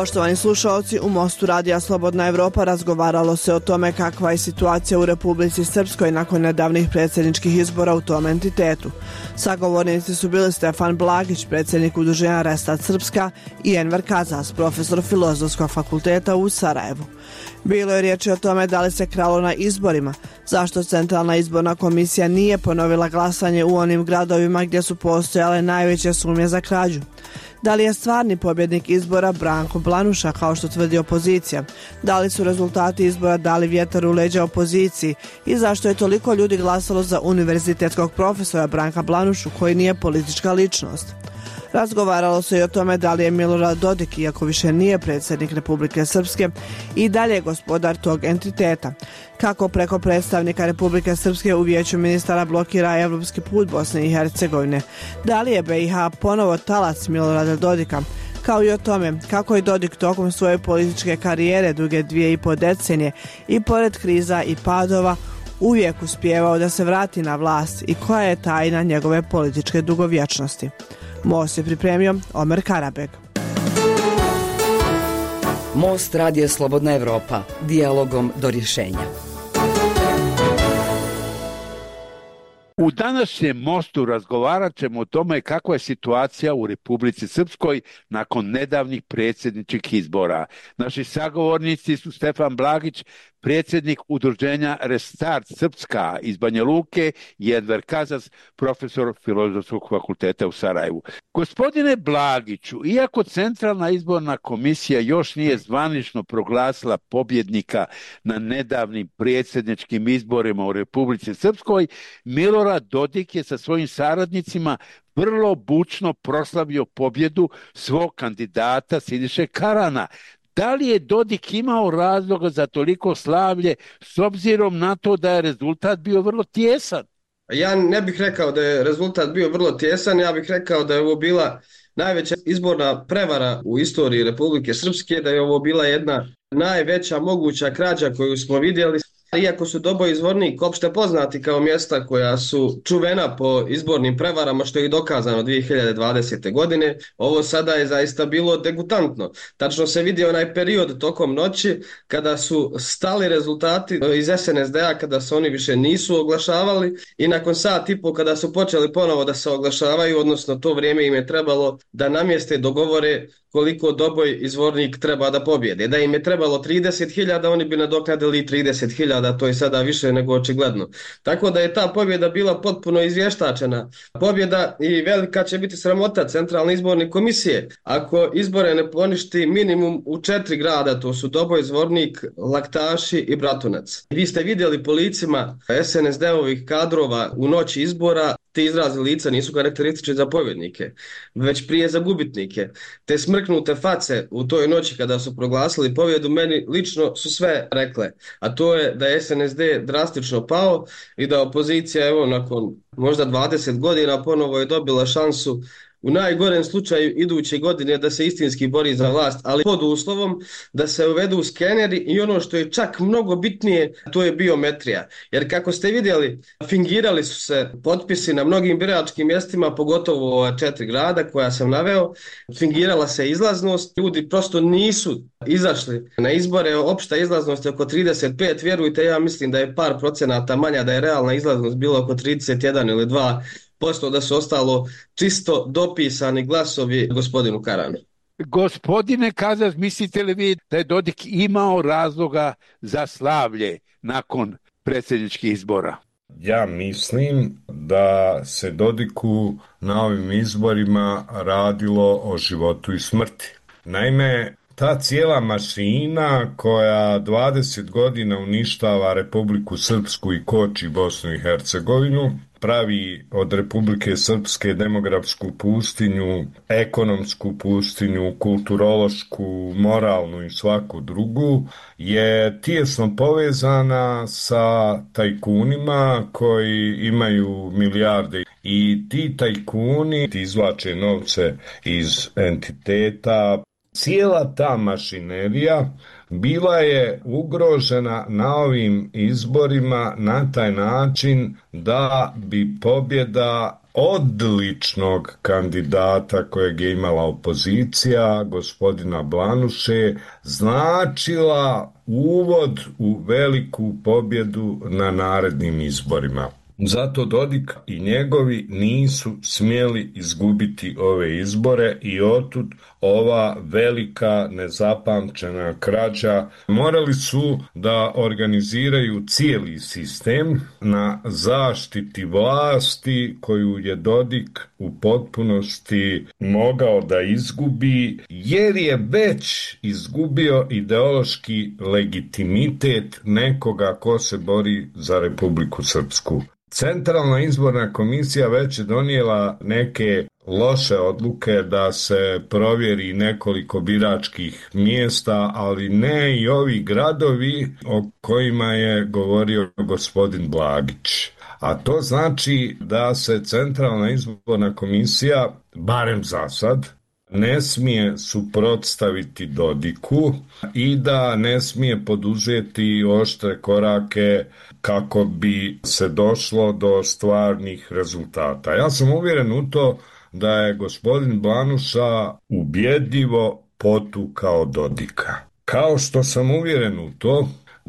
Poštovani slušalci, u Mostu radija Slobodna Evropa razgovaralo se o tome kakva je situacija u Republici Srpskoj nakon nedavnih predsjedničkih izbora u tom entitetu. Sagovornici su bili Stefan Blagić, predsjednik udruženja Restart Srpska, i Enver Kazas, profesor Filozofskog fakulteta u Sarajevu. Bilo je riječi o tome da li se kralo na izborima, zašto Centralna izborna komisija nije ponovila glasanje u onim gradovima gdje su postojale najveće sumnje za krađu. Da li je stvarni pobjednik izbora Branko Blanuša, kao što tvrdi opozicija? Da li su rezultati izbora dali vjetar u leđa opoziciji? I zašto je toliko ljudi glasalo za univerzitetskog profesora Branka Blanušu, koji nije politička ličnost? Razgovaralo se i o tome da li je Milorad Dodik, iako više nije predsjednik Republike Srpske, i dalje gospodar tog entiteta. Kako preko predstavnika Republike Srpske u Vijeću ministara blokira evropski put Bosne i Hercegovine? Da li je BiH ponovo talac Milorada Dodika? Kao i o tome kako je Dodik tokom svoje političke karijere duge 2,5 decenije i pored kriza i padova uvijek uspijevao da se vrati na vlast i koja je tajna njegove političke dugovječnosti. Most je pripremio Omer Karabeg. Most radija Slobodna Evropa, dijalogom do rješenja. U današnjem Mostu razgovarat ćemo o tome kakva je situacija u Republici Srpskoj nakon nedavnih predsjedničkih izbora. Naši sagovornici su Stefan Blagić, predsjednik udruženja Restart Srpska iz Banja Luke, i Enver Kazas, profesor Filozofskog fakulteta u Sarajevu. Gospodine Blagiću, iako Centralna izborna komisija još nije zvanično proglasila pobjednika na nedavnim predsjedničkim izborima u Republici Srpskoj, Milorad Dodik je sa svojim saradnicima vrlo bučno proslavio pobjedu svog kandidata Siniše Karana. Da li je Dodik imao razloga za toliko slavlje s obzirom na to da je rezultat bio vrlo tjesan? Ja ne bih rekao da je rezultat bio vrlo tjesan, ja bih rekao da je ovo bila najveća izborna prevara u istoriji Republike Srpske, da je ovo bila jedna najveća moguća krađa koju smo vidjeli. Iako su Doboj i Zvornik opšte poznati kao mjesta koja su čuvena po izbornim prevarama, što je i dokazano 2020. godine, ovo sada je zaista bilo degutantno. Tačno se vidi onaj period tokom noći kada su stali rezultati iz SNSD-a, kada se oni više nisu oglašavali, i nakon sat i pol kada su počeli ponovo da se oglašavaju, odnosno to vrijeme im je trebalo da namjeste dogovore koliko Doboj i Zvornik treba da pobjede. Da im je trebalo 30.000, oni bi nadoknadili 30.000, to je sada više nego očigledno. Tako da je ta pobjeda bila potpuno izvještačena pobjeda i velika će biti sramota Centralne izborne komisije ako izbore ne poništi minimum u 4 grada, to su Doboj, Zvornik, Laktaši i Bratunac. Vi ste vidjeli po licima SNSD-ovih kadrova u noći izbora, ti izrazi lica nisu karakteristični za pobjednike, već prije za gubitnike. Te smrknute face u toj noći kada su proglasili pobjedu meni lično su sve rekle, a to je da je SNSD drastično pao i da opozicija, evo, nakon možda 20 godina ponovo je dobila šansu u najgorem slučaju iduće godine da se istinski bori za vlast, ali pod uslovom da se uvedu skeneri i ono što je čak mnogo bitnije, to je biometrija. Jer kako ste vidjeli, fingirali su se potpisi na mnogim biračkim mjestima, pogotovo ova 4 grada koja sam naveo, fingirala se izlaznost, ljudi prosto nisu izašli na izbore, opšta izlaznost je oko 35, vjerujte, ja mislim da je par procenata manja, da je realna izlaznost bila oko 31 ili 2%, da su ostalo čisto dopisani glasovi gospodinu Karanu. Gospodine Kazas, mislite li vi da je Dodik imao razloga za slavlje nakon predsjedničkih izbora? Ja mislim da se Dodiku na ovim izborima radilo o životu i smrti. Naime, ta cijela mašina koja 20 godina uništava Republiku Srpsku i koči Bosnu i Hercegovinu, pravi od Republike Srpske demografsku pustinju, ekonomsku pustinju, kulturološku, moralnu i svaku drugu, je tijesno povezana sa tajkunima koji imaju milijarde i ti tajkuni izvlače novce iz entiteta. Cijela ta mašinerija bila je ugrožena na ovim izborima na taj način da bi pobjeda odličnog kandidata kojeg je imala opozicija, gospodina Blanuše, značila uvod u veliku pobjedu na narednim izborima. Zato Dodik i njegovi nisu smjeli izgubiti ove izbore i otud ova velika nezapamćena krađa. Morali su da organiziraju cijeli sistem na zaštiti vlasti koju je Dodik u potpunosti mogao da izgubi, jer je već izgubio ideološki legitimitet nekoga ko se bori za Republiku Srpsku. Centralna izborna komisija već je donijela neke loše odluke da se provjeri nekoliko biračkih mjesta, ali ne i ovi gradovi o kojima je govorio gospodin Blagić. A to znači da se Centralna izborna komisija, barem za sad, ne smije suprotstaviti Dodiku i da ne smije poduzeti oštre korake kako bi se došlo do stvarnih rezultata. Ja sam uvjeren u to da je gospodin Blanuša ubjedljivo potukao Dodika. Kao što sam uvjeren u to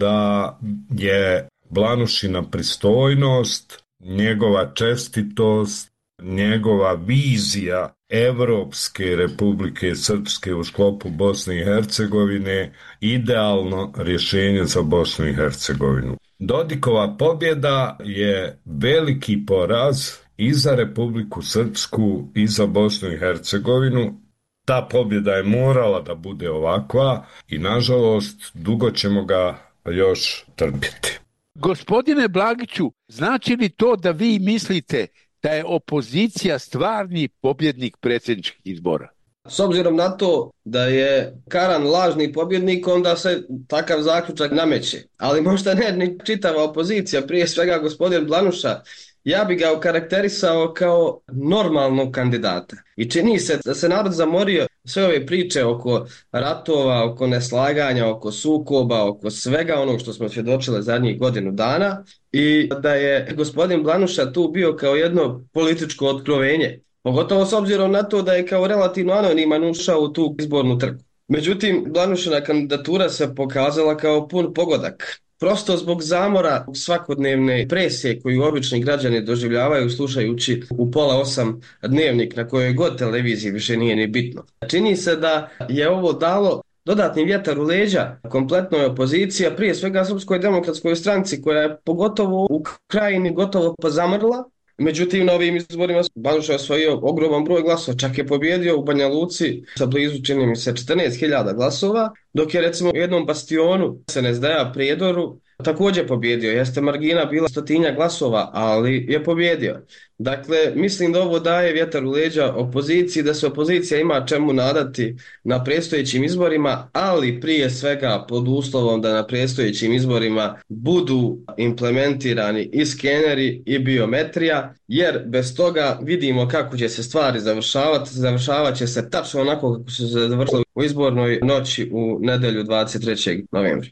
da je Blanušina pristojnost, njegova čestitost, njegova vizija Evropske Republike Srpske u sklopu Bosne i Hercegovine idealno rješenje za Bosnu i Hercegovinu. Dodikova pobjeda je veliki poraz i za Republiku Srpsku i za Bosnu i Hercegovinu. Ta pobjeda je morala da bude ovakva i nažalost dugo ćemo ga još trpjeti. Gospodine Blagiću, znači li to da vi mislite da je opozicija stvarni pobjednik predsjedničkih izbora? S obzirom na to da je Karan lažni pobjednik, onda se takav zaključak nameće. Ali možda ne ni čitava opozicija, prije svega gospodin Blanuša. Ja bi ga okarakterisao kao normalnog kandidata. I čini se da se narod zamorio sve ove priče oko ratova, oko neslaganja, oko sukoba, oko svega onog što smo svjedočili zadnjih godinu dana i da je gospodin Blanuša tu bio kao jedno političko otkrovenje. Pogotovo s obzirom na to da je kao relativno anoniman ušao u tu izbornu trku. Međutim, Blanušina kandidatura se pokazala kao pun pogodak. Prosto zbog zamora svakodnevne presije koju obični građani doživljavaju slušajući u 7:30 dnevnik na kojoj god televiziji više nije ni bitno. Čini se da je ovo dalo dodatni vjetar u leđa kompletnoj opoziciji, a prije svega Srpskoj demokratskoj stranci koja je pogotovo u Krajini gotovo pozamrla. Međutim, na ovim izborima Blanuša je osvojio ogroman broj glasova, čak je pobjedio u Banja Luci sa blizu, čini mi se, 14.000 glasova, dok je recimo u jednom bastionu SNSD-a Prijedoru također pobjedio. Jeste margina bila 100 glasova, ali je pobjedio. Dakle, mislim da ovo daje vjetar u leđa opoziciji, da se opozicija ima čemu nadati na predstojećim izborima, ali prije svega pod uslovom da na predstojećim izborima budu implementirani i skeneri i biometrija, jer bez toga vidimo kako će se stvari završavati. Završavat će se tačno onako kako su se završile u izbornoj noći u nedjelju 23. novembra.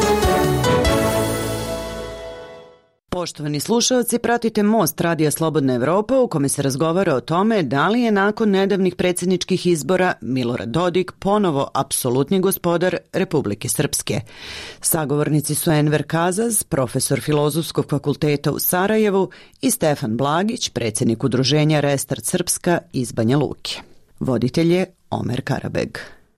Poštovani slušalci, pratite Most Radija Slobodna Evropa u kome se razgovara o tome da li je nakon nedavnih predsjedničkih izbora Milorad Dodik ponovo apsolutni gospodar Republike Srpske. Sagovornici su Enver Kazaz, profesor Filozofskog fakulteta u Sarajevu i Stefan Blagić, predsjednik udruženja Restart Srpska iz Banja Luke. Voditelj je Omer Karabeg.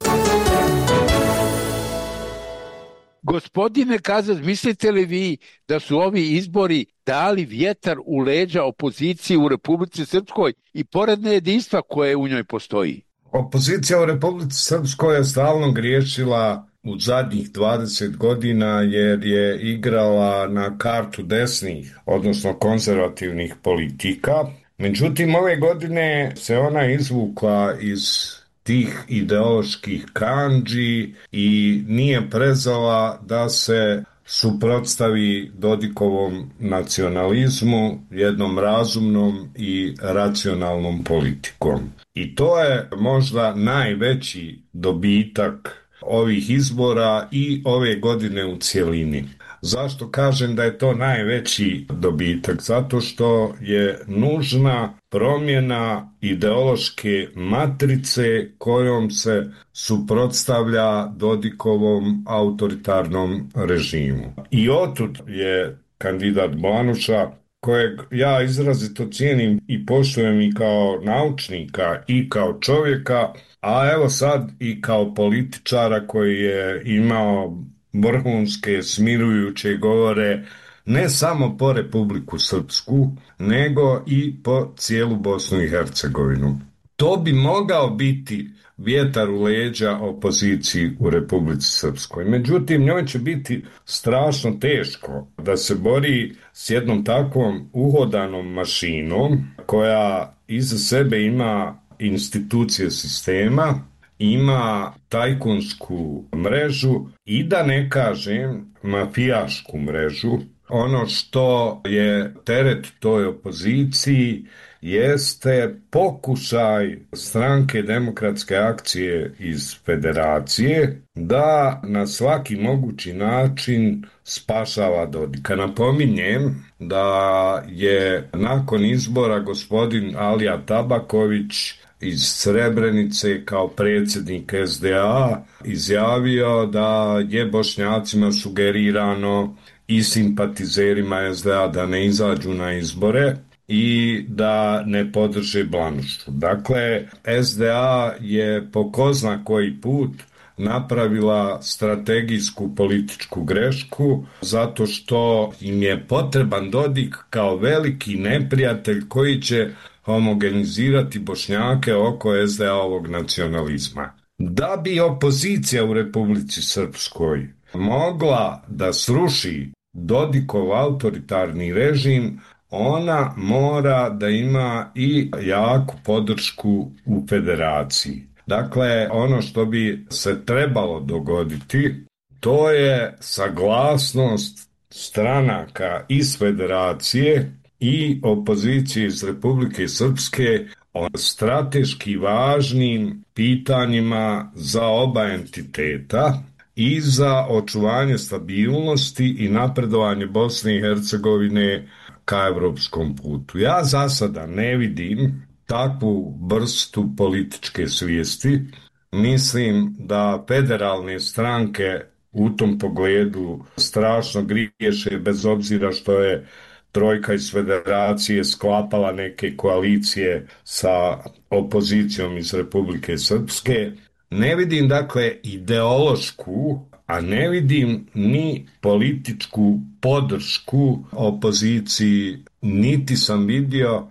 Gospodine Kazaz, mislite li vi da su ovi izbori dali vjetar u leđa opoziciji u Republici Srpskoj i pored nejedinstva koje u njoj postoji? Opozicija u Republici Srpskoj je stalno griješila u zadnjih 20 godina jer je igrala na kartu desnih, odnosno konzervativnih politika. Međutim, ove godine se ona izvukla iz tih ideoloških kandži i nije prezala da se suprotstavi Dodikovom nacionalizmu jednom razumnom i racionalnom politikom. I to je možda najveći dobitak ovih izbora i ove godine u cjelini. Zašto kažem da je to najveći dobitak? Zato što je nužna promjena ideološke matrice kojom se suprotstavlja Dodikovom autoritarnom režimu. I otud je kandidat Blanuša, kojeg ja izrazito cijenim i poštujem i kao naučnika i kao čovjeka, a evo sad i kao političara koji je imao vrhunske smirujuće govore ne samo po Republiku Srpsku, nego i po cijelu Bosnu i Hercegovinu. To bi mogao biti vjetar u leđa opoziciji u Republici Srpskoj. Međutim, njoj će biti strašno teško da se bori s jednom takvom uhodanom mašinom koja iza sebe ima institucije sistema, ima tajkunsku mrežu i da ne kažem mafijašku mrežu. Ono što je teret toj opoziciji jeste pokušaj Stranke demokratske akcije iz Federacije da na svaki mogući način spašava Dodika. Napominjem da je nakon izbora gospodin Alija Tabaković iz Srebrenice kao predsjednik SDA izjavio da je Bošnjacima sugerirano i simpatizerima SDA da ne izađu na izbore i da ne podrže Blanušu. Dakle, SDA je po ko zna koji put napravila strategijsku političku grešku zato što im je potreban Dodik kao veliki neprijatelj koji će homogenizirati Bošnjake oko SDA-ovog nacionalizma. Da bi opozicija u Republici Srpskoj mogla da sruši Dodikov autoritarni režim, ona mora da ima i jaku podršku u Federaciji. Dakle, ono što bi se trebalo dogoditi, to je saglasnost stranaka iz Federacije i opozicije iz Republike Srpske o strateški važnim pitanjima za oba entiteta i za očuvanje stabilnosti i napredovanje Bosne i Hercegovine ka evropskom putu. Ja za sada ne vidim takvu vrstu političke svijesti. Mislim da federalne stranke u tom pogledu strašno griješe, bez obzira što je trojka iz Federacije sklapala neke koalicije sa opozicijom iz Republike Srpske. Ne vidim dakle ideološku, a ne vidim ni političku podršku opoziciji, niti sam vidio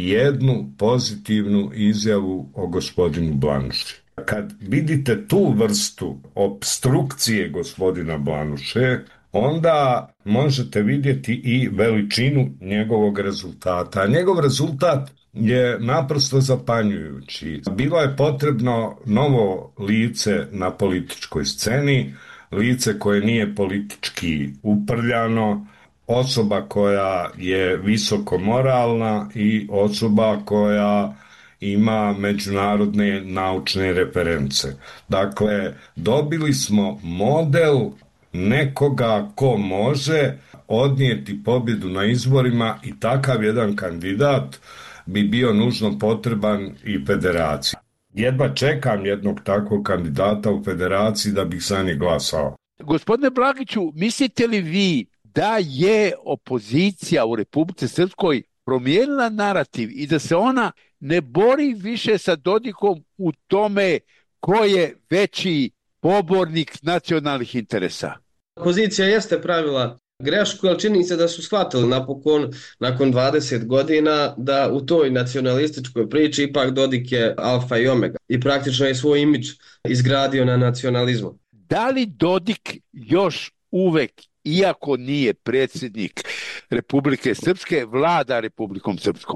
jednu pozitivnu izjavu o gospodinu Blanuši. Kad vidite tu vrstu opstrukcije gospodina Blanuše, onda možete vidjeti i veličinu njegovog rezultata. A njegov rezultat je naprosto zapanjujući. Bilo je potrebno novo lice na političkoj sceni, lice koje nije politički uprljano, osoba koja je visoko moralna i osoba koja ima međunarodne naučne reference. Dakle, dobili smo model nekoga ko može odnijeti pobjedu na izborima i takav jedan kandidat bi bio nužno potreban i Federaciji. Jedva čekam jednog takvog kandidata u Federaciji da bih za njeg glasao. Gospodine Blagiću, mislite li vi da je opozicija u Republici Srpskoj promijenila narativ i da se ona ne bori više sa Dodikom u tome ko je veći pobornik nacionalnih interesa? Opozicija jeste pravila grešku, ali čini se da su shvatili napokon, nakon 20 godina, da u toj nacionalističkoj priči ipak Dodik je alfa i omega i praktično je svoj imidž izgradio na nacionalizmu. Da li Dodik još uvek, iako nije predsjednik Republike Srpske, vlada Republikom Srpskom?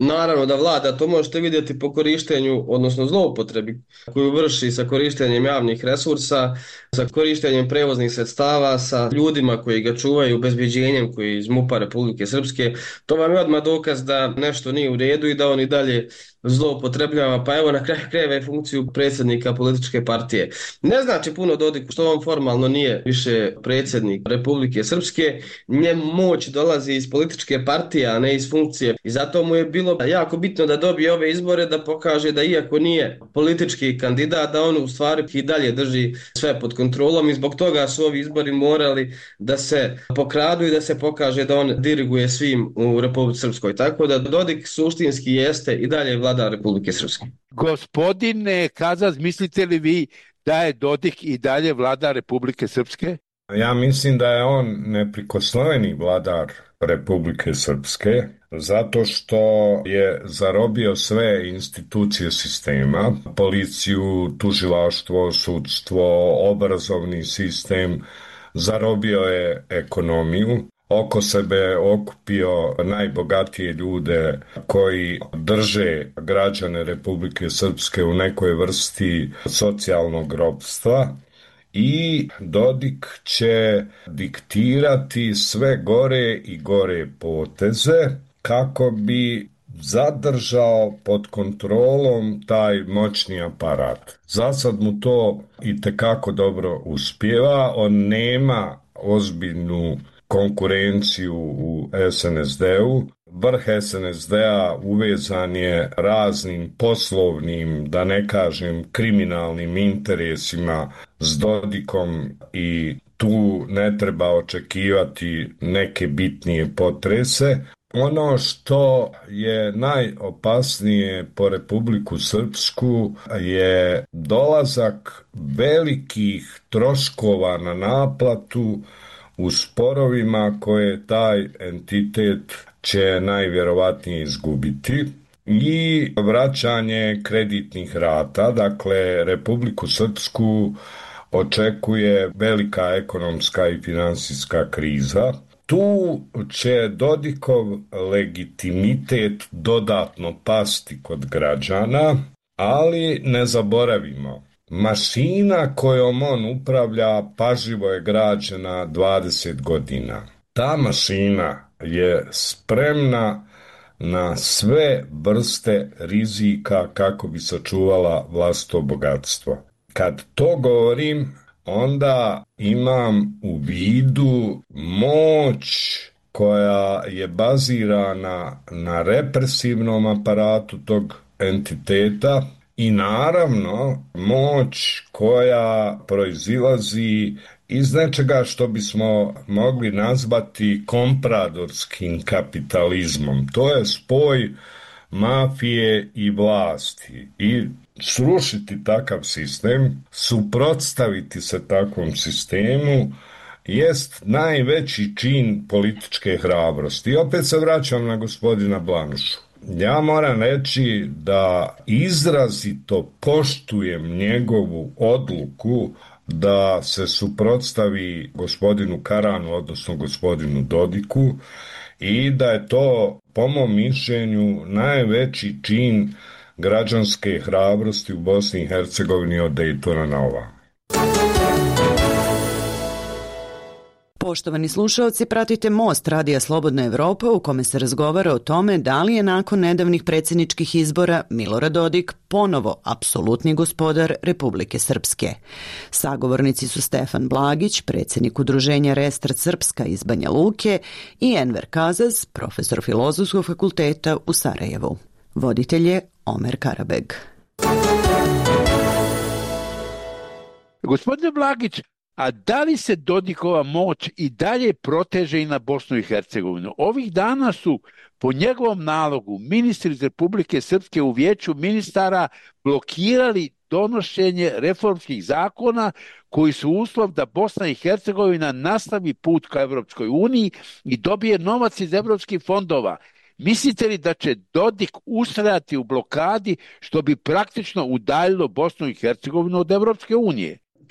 Naravno da vlada, to možete vidjeti po korištenju, odnosno zloupotrebi koju vrši sa korištenjem javnih resursa, sa korištenjem prevoznih sredstava, sa ljudima koji ga čuvaju, obezbeđenjem koji iz MUP-a Republike Srpske. To vam je odmah dokaz da nešto nije u redu i da on i dalje zloupotrebljava, pa evo na kraju krajeva i funkciju predsjednika političke partije. Ne znači puno Dodiku što on formalno nije više predsjednik Republike Srpske, njemu moć dolazi iz političke partije, a ne iz funkcije i zato mu je bilo jako bitno da dobije ove izbore, da pokaže da iako nije politički kandidat, da on u stvari i dalje drži sve pod kontrolom i zbog toga su ovi izbori morali da se pokradu i da se pokaže da on diriguje svim u Republici Srpskoj. Tako da Dodik suštinski jeste i dalje vladar Republike Srpske. Gospodine Kazaz, mislite li vi da je Dodik i dalje vladar Republike Srpske? Ja mislim da je on neprikosnoveni vladar Republike Srpske zato što je zarobio sve institucije sistema, policiju, tužilaštvo, sudstvo, obrazovni sistem, zarobio je ekonomiju, oko sebe okupio najbogatije ljude koji drže građane Republike Srpske u nekoj vrsti socijalnog ropstva. I Dodik će diktirati sve gore i gore poteze kako bi zadržao pod kontrolom taj moćni aparat. Za sad mu to itekako dobro uspijeva, on nema ozbiljnu konkurenciju u SNSD-u. Vrh SNSD-a uvezan je raznim poslovnim, da ne kažem kriminalnim interesima s Dodikom i tu ne treba očekivati neke bitnije potrese. Ono što je najopasnije po Republiku Srpsku je dolazak velikih troškova na naplatu u sporovima koje taj entitet će najvjerovatnije izgubiti i vraćanje kreditnih rata. Dakle, Republiku Srpsku očekuje velika ekonomska i finansijska kriza. Tu će Dodikov legitimitet dodatno pasti kod građana, ali ne zaboravimo, mašina kojom on upravlja pažljivo je građena 20 godina. Ta mašina je spremna na sve vrste rizika kako bi sačuvala vlastito bogatstvo. Kad to govorim, onda imam u vidu moć koja je bazirana na represivnom aparatu tog entiteta i naravno moć koja proizilazi iz nečega što bismo mogli nazvati kompradorskim kapitalizmom. To je spoj mafije i vlasti i srušiti takav sistem, suprotstaviti se takvom sistemu jest najveći čin političke hrabrosti. I opet se vraćam na gospodina Blanušu. Ja moram reći da izrazito poštujem njegovu odluku da se suprotstavi gospodinu Karanu, odnosno gospodinu Dodiku, i da je to, po mom mišljenju, najveći čin građanske hrabrosti u Bosni i Hercegovini od Dejtona na ovamo. Poštovani slušaoci, pratite Most Radija Slobodna Evropa u kome se razgovara o tome da li je nakon nedavnih predsjedničkih izbora Milorad Dodik ponovo apsolutni gospodar Republike Srpske. Sagovornici su Stefan Blagić, predsjednik udruženja Restart Srpska iz Banja Luke, i Enver Kazaz, profesor Filozofskog fakulteta u Sarajevu. Voditelj je Omer Karabeg. Gospodine Blagić, a da li se Dodikova moć i dalje proteže i na Bosnu i Hercegovinu? Ovih dana su po njegovom nalogu ministri iz Republike Srpske u vijeću ministara blokirali donošenje reformskih zakona koji su uslov da Bosna i Hercegovina nastavi put ka Evropskoj uniji i dobije novac iz evropskih fondova. Mislite li da će Dodik ustrajati u blokadi što bi praktično udaljilo Bosnu i Hercegovinu od Evropske unije?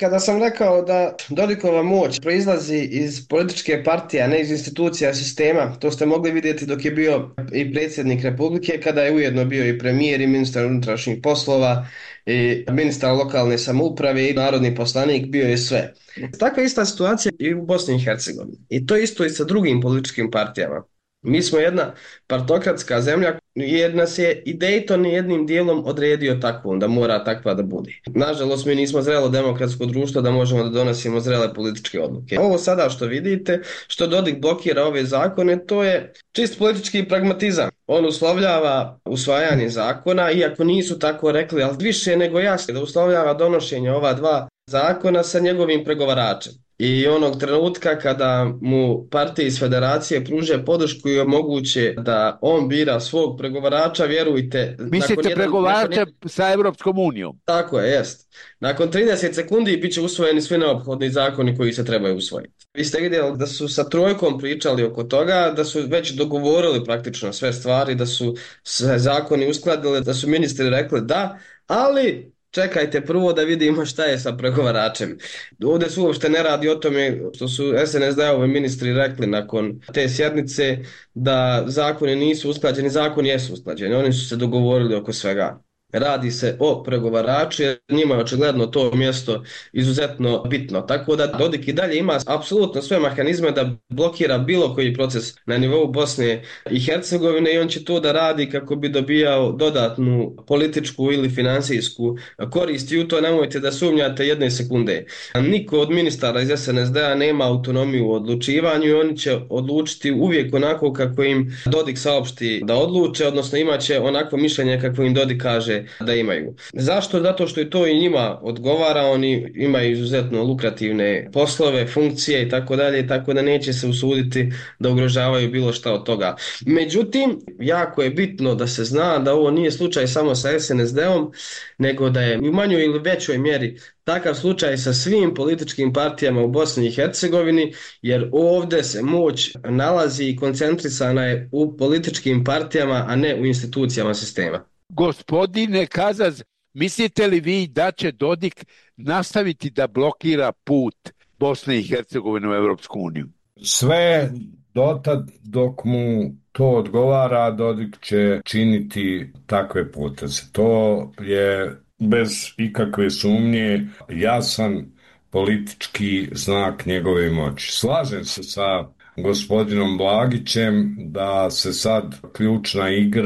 Kada sam rekao da Dodikova moć proizlazi iz političke partije, a ne iz institucija sistema, to ste mogli vidjeti dok je bio i predsjednik Republike, kada je ujedno bio i premijer i ministar unutrašnjih poslova i ministar lokalne samouprave i narodni poslanik, bio je sve. Takva ista situacija i u Bosni i Hercegovini. I to isto i sa drugim političkim partijama. Mi smo jedna partokratska zemlja jer nas je i Dayton jednim dijelom odredio takvom da mora takva da bude. Nažalost, mi nismo zrelo demokratsko društvo da možemo da donosimo zrele političke odluke. Ovo sada što vidite, što Dodik blokira ove zakone, to je čist politički pragmatizam. On uslovljava usvajanje zakona, iako nisu tako rekli, ali više nego jasno da uslovljava donošenje ova dva zakona sa njegovim pregovaračem. I onog trenutka kada mu partije iz federacije pruže podršku i omoguće da on bira svog pregovarača, vjerujte... Mislite pregovarača sa Europskom unijom? Tako je, jest. Nakon 30 sekundi bit će usvojeni svi neophodni zakoni koji se trebaju usvojiti. Vi ste vidjeli da su sa Trojkom pričali oko toga, da su već dogovorili praktično sve stvari, da su se zakoni uskladili, da su ministri rekli da, ali... Čekajte prvo da vidimo šta je sa pregovaračem. Ovdje se uopšte ne radi o tome što su SNSD-ovi ministri rekli nakon te sjednice da zakoni nisu usklađeni, zakoni jesu usklađeni, oni su se dogovorili oko svega. Radi se o pregovaraču jer njima je očigledno to mjesto izuzetno bitno. Tako da Dodik i dalje ima apsolutno sve mehanizme da blokira bilo koji proces na nivou Bosne i Hercegovine i on će to da radi kako bi dobijao dodatnu političku ili financijsku korist i u to nemojte da sumnjate jedne sekunde. Niko od ministara iz SNSD-a nema autonomiju u odlučivanju i oni će odlučiti uvijek onako kako im Dodik saopšti da odluče, odnosno imaće onako mišljenje kako im Dodik kaže da imaju. Zašto? Zato što i to i njima odgovara, oni imaju izuzetno lukrativne poslove, funkcije i tako dalje, tako da neće se usuditi da ugrožavaju bilo šta od toga. Međutim, jako je bitno da se zna da ovo nije slučaj samo sa SNSD-om, nego da je u manjoj ili većoj mjeri takav slučaj sa svim političkim partijama u Bosni i Hercegovini, jer ovdje se moć nalazi i koncentrisana je u političkim partijama, a ne u institucijama sistema. Gospodine Kazaz, mislite li vi da će Dodik nastaviti da blokira put Bosne i Hercegovine u Europsku uniju? Sve dotad dok mu to odgovara, Dodik će činiti takve poteze. To je bez ikakve sumnje jasan politički znak njegove moći. Slažem se sa gospodinom Blagićem da se sad ključna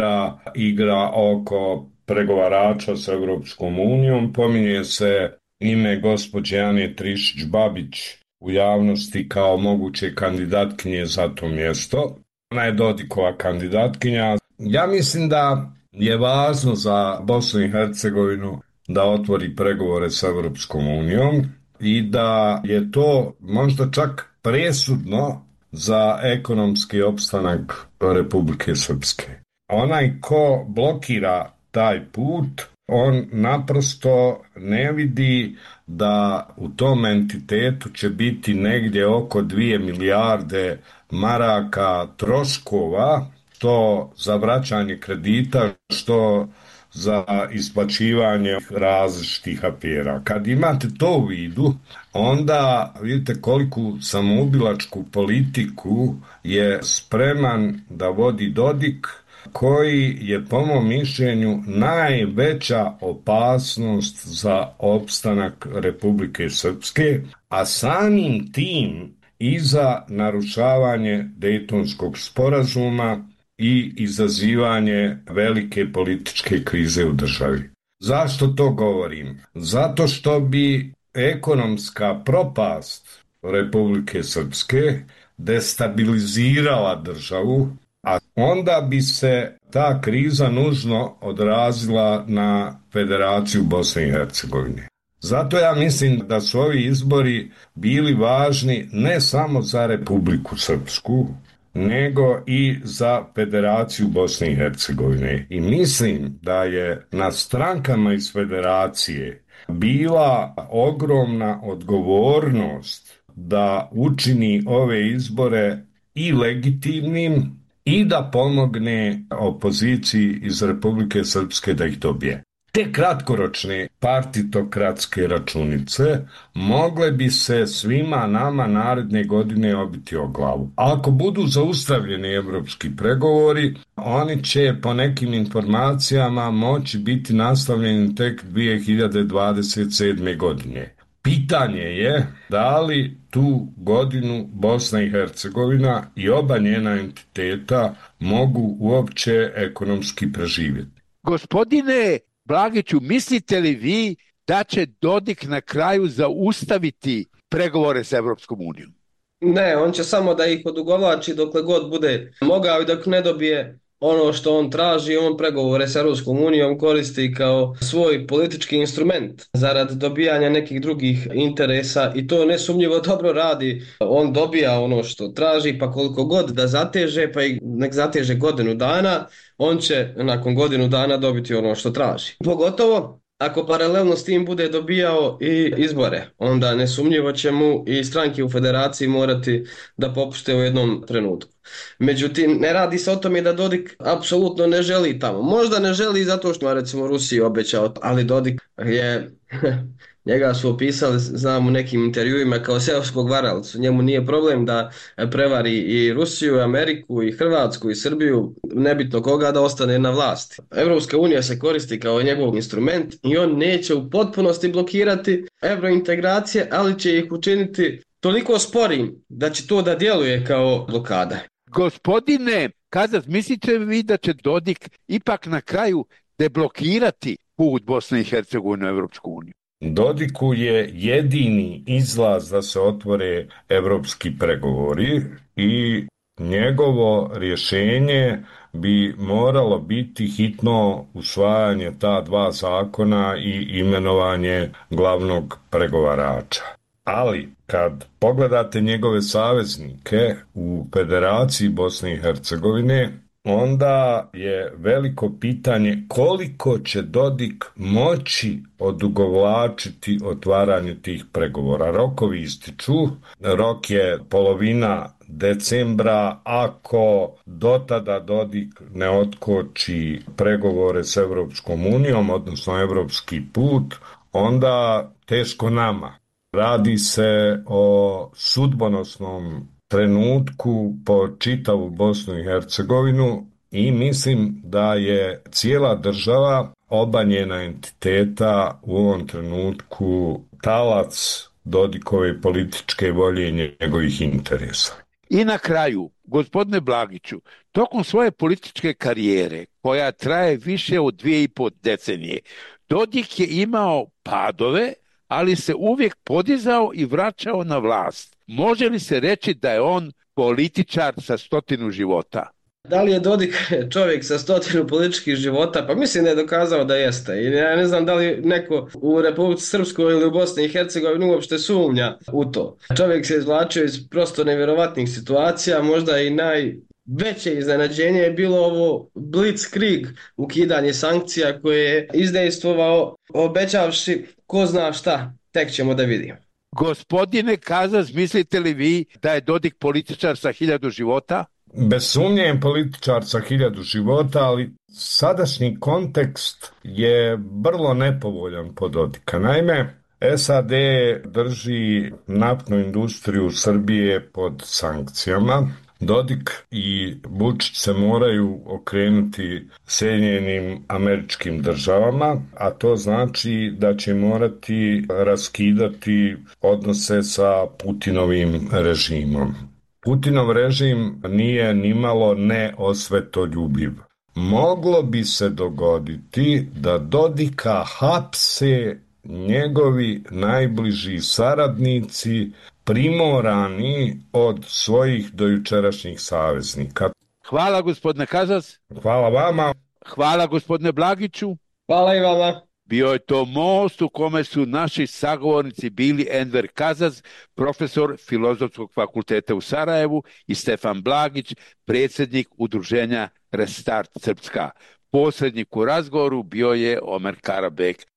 igra oko pregovarača s Europskom unijom. Pominje se ime gospođe Ane Trišić-Babić u javnosti kao moguće kandidatkinje za to mjesto. Ona je Dodikova kandidatkinja. Ja mislim da je važno za Bosnu i Hercegovinu da otvori pregovore s Europskom unijom i da je to možda čak presudno za ekonomski opstanak Republike Srpske. Onaj ko blokira taj put, on naprosto ne vidi da u tom entitetu će biti negdje oko 2 milijarde maraka troškova, što za vraćanje kredita, što za isplaćivanje različitih afera. Kad imate to u vidu, onda vidite koliku samoubilačku politiku je spreman da vodi Dodik, koji je po mom mišljenju najveća opasnost za opstanak Republike Srpske, a samim tim i za narušavanje Dejtonskog sporazuma i izazivanje velike političke krize u državi. Zašto to govorim? Zato što bi ekonomska propast Republike Srpske destabilizirala državu, a onda bi se ta kriza nužno odrazila na Federaciju Bosne i Hercegovine. Zato ja mislim da su ovi izbori bili važni ne samo za Republiku Srpsku, nego i za Federaciju Bosne i Hercegovine. I mislim da je na strankama iz Federacije bila ogromna odgovornost da učini ove izbore i legitimnim i da pomogne opoziciji iz Republike Srpske da ih dobije. Te kratkoročne partitokratske računice mogle bi se svima nama naredne godine obiti o glavu. Ako budu zaustavljeni evropski pregovori, oni će po nekim informacijama moći biti nastavljeni tek 2027. godine. Pitanje je da li tu godinu Bosna i Hercegovina i oba njena entiteta mogu uopće ekonomski preživjeti. Gospodine Blagiću, mislite li vi da će Dodik na kraju zaustaviti pregovore s Evropskom unijom? Ne, on će samo da ih odugovlači dokle god bude mogao i dok ne dobije ono što on traži. On pregovore s Europskom unijom koristi kao svoj politički instrument zarad dobijanja nekih drugih interesa i to nesumnjivo dobro radi. On dobija ono što traži, pa koliko god da zateže, pa i nek zateže godinu dana, on će nakon godinu dana dobiti ono što traži. Pogotovo ako paralelno s tim bude dobijao i izbore, onda nesumnjivo će mu i stranke u federaciji morati da popušte u jednom trenutku. Međutim, ne radi se o tome da Dodik apsolutno ne želi tamo. Možda ne želi zato što recimo Rusiji obećao, ali Dodik je... Njega su opisali, znam, u nekim intervjuima kao seoskog varalicu. Njemu nije problem da prevari i Rusiju, i Ameriku, i Hrvatsku, i Srbiju, nebitno koga, da ostane na vlasti. Evropska unija se koristi kao njegov instrument i on neće u potpunosti blokirati evrointegracije, ali će ih učiniti toliko sporim da će to da djeluje kao blokada. Gospodine Kazas, mislite vi da će Dodik ipak na kraju deblokirati put Bosne i Hercegovine u Evropsku uniju? Dodiku je jedini izlaz da se otvore evropski pregovori i njegovo rješenje bi moralo biti hitno usvajanje ta dva zakona i imenovanje glavnog pregovarača. Ali kad pogledate njegove saveznike u Federaciji Bosne i Hercegovine, onda je veliko pitanje koliko će Dodik moći odugovlačiti otvaranje tih pregovora. Rokovi ističu, rok je polovina decembra. Ako do tada Dodik ne otkoči pregovore s Evropskom unijom, odnosno evropski put, onda teško nama. Radi se o sudbonosnom trenutku po čitavu Bosnu i Hercegovinu i mislim da je cijela država, oba njena entiteta u ovom trenutku talac Dodikove političke volje i njegovih interesa. I na kraju, gospodine Blagiću, tokom svoje političke karijere, koja traje više od 2,5 decenije, Dodik je imao padove, ali se uvijek podizao i vraćao na vlast. Može li se reći da je on političar sa 100 života? Da li je Dodik čovjek sa 100 političkih života? Pa mislim da je dokazao da jeste. I ja ne znam da li neko u Republici Srpskoj ili u Bosni i Hercegovini uopšte sumnja u to. Čovjek se izvlačio iz prosto nevjerovatnih situacija, možda i najveće iznenađenje je bilo ovo blitzkrieg, ukidanje sankcija koje je izdejstvovao obećavši ko zna šta, tek ćemo da vidimo. Gospodine Kazas, mislite li vi da je Dodik političar sa 1000 života? Bez sumnje je političar sa 1000 života, ali sadašnji kontekst je vrlo nepovoljan po Dodika. Naime, SAD drži naftnu industriju Srbije pod sankcijama. Dodik i Vučić se moraju okrenuti Sjedinjenim Američkim Državama, a to znači da će morati raskidati odnose sa Putinovim režimom. Putinov režim nije nimalo neosvetoljubiv. Moglo bi se dogoditi da Dodika hapse njegovi najbliži saradnici, primorani od svojih dojučerašnjih saveznika. Hvala gospodine Kazas. Hvala vama. Hvala gospodine Blagiću. Hvala i vama. Bio je to most u kome su naši sagovornici bili Enver Kazas, profesor Filozofskog fakulteta u Sarajevu, i Stefan Blagić, predsjednik udruženja Restart Srpska. Posrednik u razgovoru bio je Omer Karabek.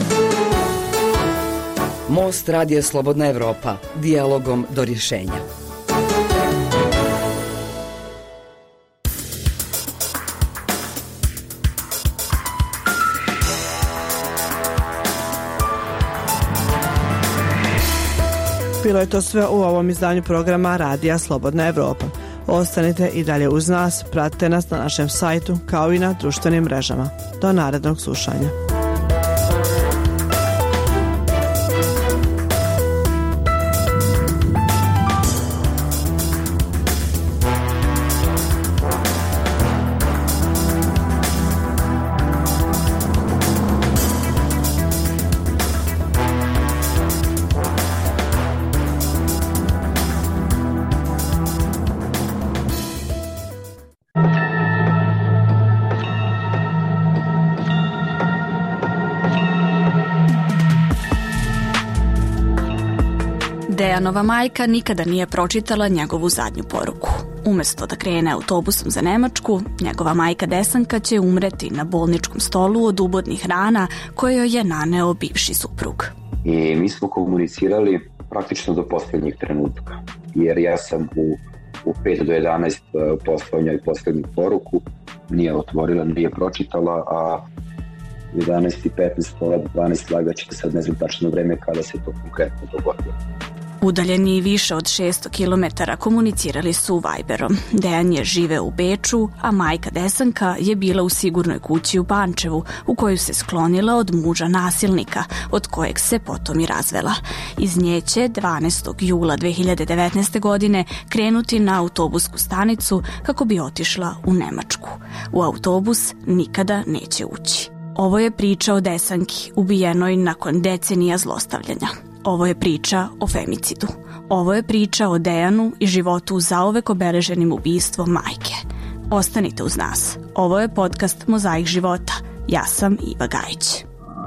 Most Radija Slobodna Evropa, dijalogom do rješenja. Bilo je to sve u ovom izdanju programa Radija Slobodna Evropa. Ostanite i dalje uz nas, pratite nas na našem sajtu kao i na društvenim mrežama. Do narednog slušanja. Dejanova majka nikada nije pročitala njegovu zadnju poruku. Umesto da krene autobusom za Nemačku, njegova majka Desanka će umreti na bolničkom stolu od ubodnih rana koje joj je naneo bivši suprug. I mi smo komunicirali praktično do posljednjeg trenutka, jer ja sam u 5 do 11 poslao njoj posljednju poruku, nije otvorila, nije pročitala, a 11:15, pola 12 lagaće, sad ne znam tačno vreme kada se to konkretno dogodilo. Udaljeni više od 600 km komunicirali su Viberom. Dejan je živeo u Beču, a majka Desanka je bila u sigurnoj kući u Pančevu, u koju se sklonila od muža nasilnika, od kojeg se potom i razvela. Iz nje će 12. jula 2019. godine krenuti na autobusku stanicu kako bi otišla u Nemačku. U autobus nikada neće ući. Ovo je priča o Desanki, ubijenoj nakon decenija zlostavljanja. Ovo je priča o femicidu. Ovo je priča o Dejanu i životu zauvek obeleženim ubistvom majke. Ostanite uz nas. Ovo je podcast Mozaik života. Ja sam Iva Gajić.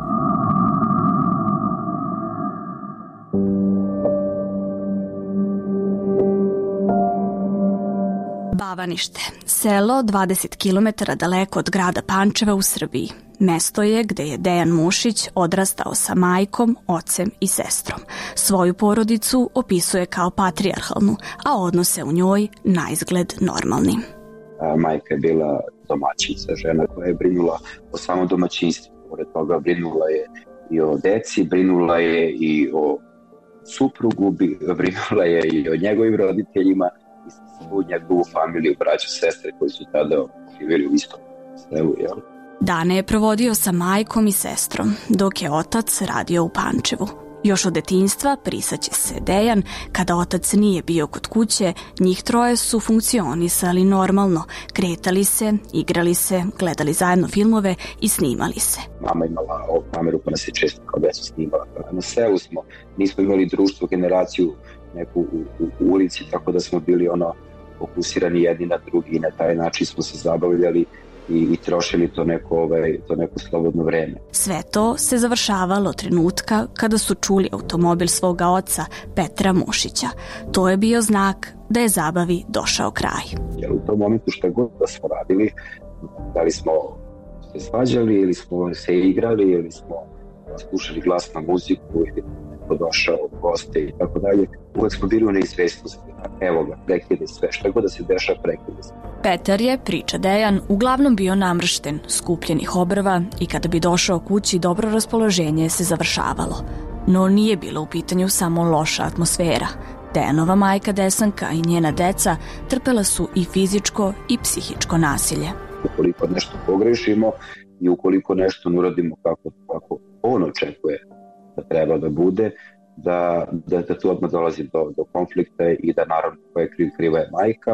Bavanište, selo 20 km daleko od grada Pančeva u Srbiji. Mesto je gde je Dejan Mušić odrastao sa majkom, ocem i sestrom. Svoju porodicu opisuje kao patrijarhalnu, a odnose u njoj naizgled normalnim. Majka je bila domaćica, žena koja je brinula o samom domaćinstvu. Pored toga brinula je i o deci, brinula je i o suprugu, brinula je i o njegovim roditeljima i svu njegovu familiju, braću, sestre koji su tada živjeli u istom selu, jel? Dane je provodio sa majkom i sestrom, dok je otac radio u Pančevu. Još od detinjstva prisaće se Dejan, kada otac nije bio kod kuće, njih troje su funkcionisali normalno, kretali se, igrali se, gledali zajedno filmove i snimali se. Mama imala ovu kameru pa nas je često kao decu snimala. Na selu smo, nismo imali društvo, generaciju neku u ulici, tako da smo bili fokusirani jedni na drugi i na taj način smo se zabavljali i trošili to neko slobodno vreme. Sve to se završavalo trenutka kada su čuli automobil svoga oca, Petra Mušića. To je bio znak da je zabavi došao kraj. Jer u tom momentu šta god da smo radili, da li smo se svađali ili smo se igrali ili smo slušali glasnu muziku ili neko došao u goste i tako dalje, uvek smo bili u neizvestnosti. Evo ga, prekide sve, šta god da se dešava, prekide sve. Petar je, priča Dejan, uglavnom bio namršten, skupljenih obrva i kada bi došao kući, dobro raspoloženje se završavalo. No nije bilo u pitanju samo loša atmosfera. Dejanova majka Desanka i njena deca trpela su i fizičko i psihičko nasilje. Ukoliko nešto pogrešimo i ukoliko nešto ne uradimo kako on očekuje da treba da bude, da tu odmah dolazi do konflikta i da naravno koja je kriva je majka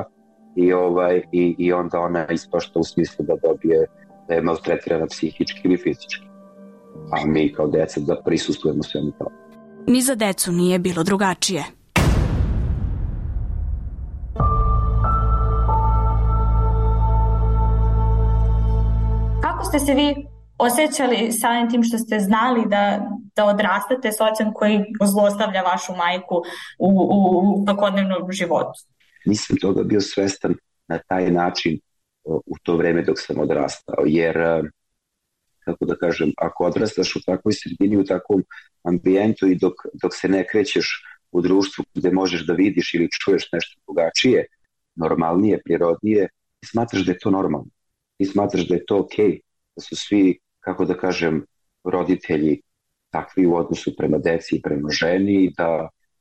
i onda ona ispašta u smislu da je maltretirana psihički ili fizički. A mi kao deca da prisustujemo svemu tome. Ni za decu nije bilo drugačije. Kako ste se vi osjećali samim tim što ste znali da odrastate s ocem koji zlostavlja vašu majku u svakodnevnom životu? Nisam toga bio svestan na taj način u to vreme dok sam odrastao, jer, kako da kažem, ako odrastaš u takvoj sredini, u takvom ambijentu i dok se ne krećeš u društvu gde možeš da vidiš ili čuješ nešto drugačije, normalnije, prirodnije, ti smatraš da je to normalno. Ti smatraš da je to okej, da su svi, kako da kažem, roditelji takvi u odnosu prema deci i prema ženi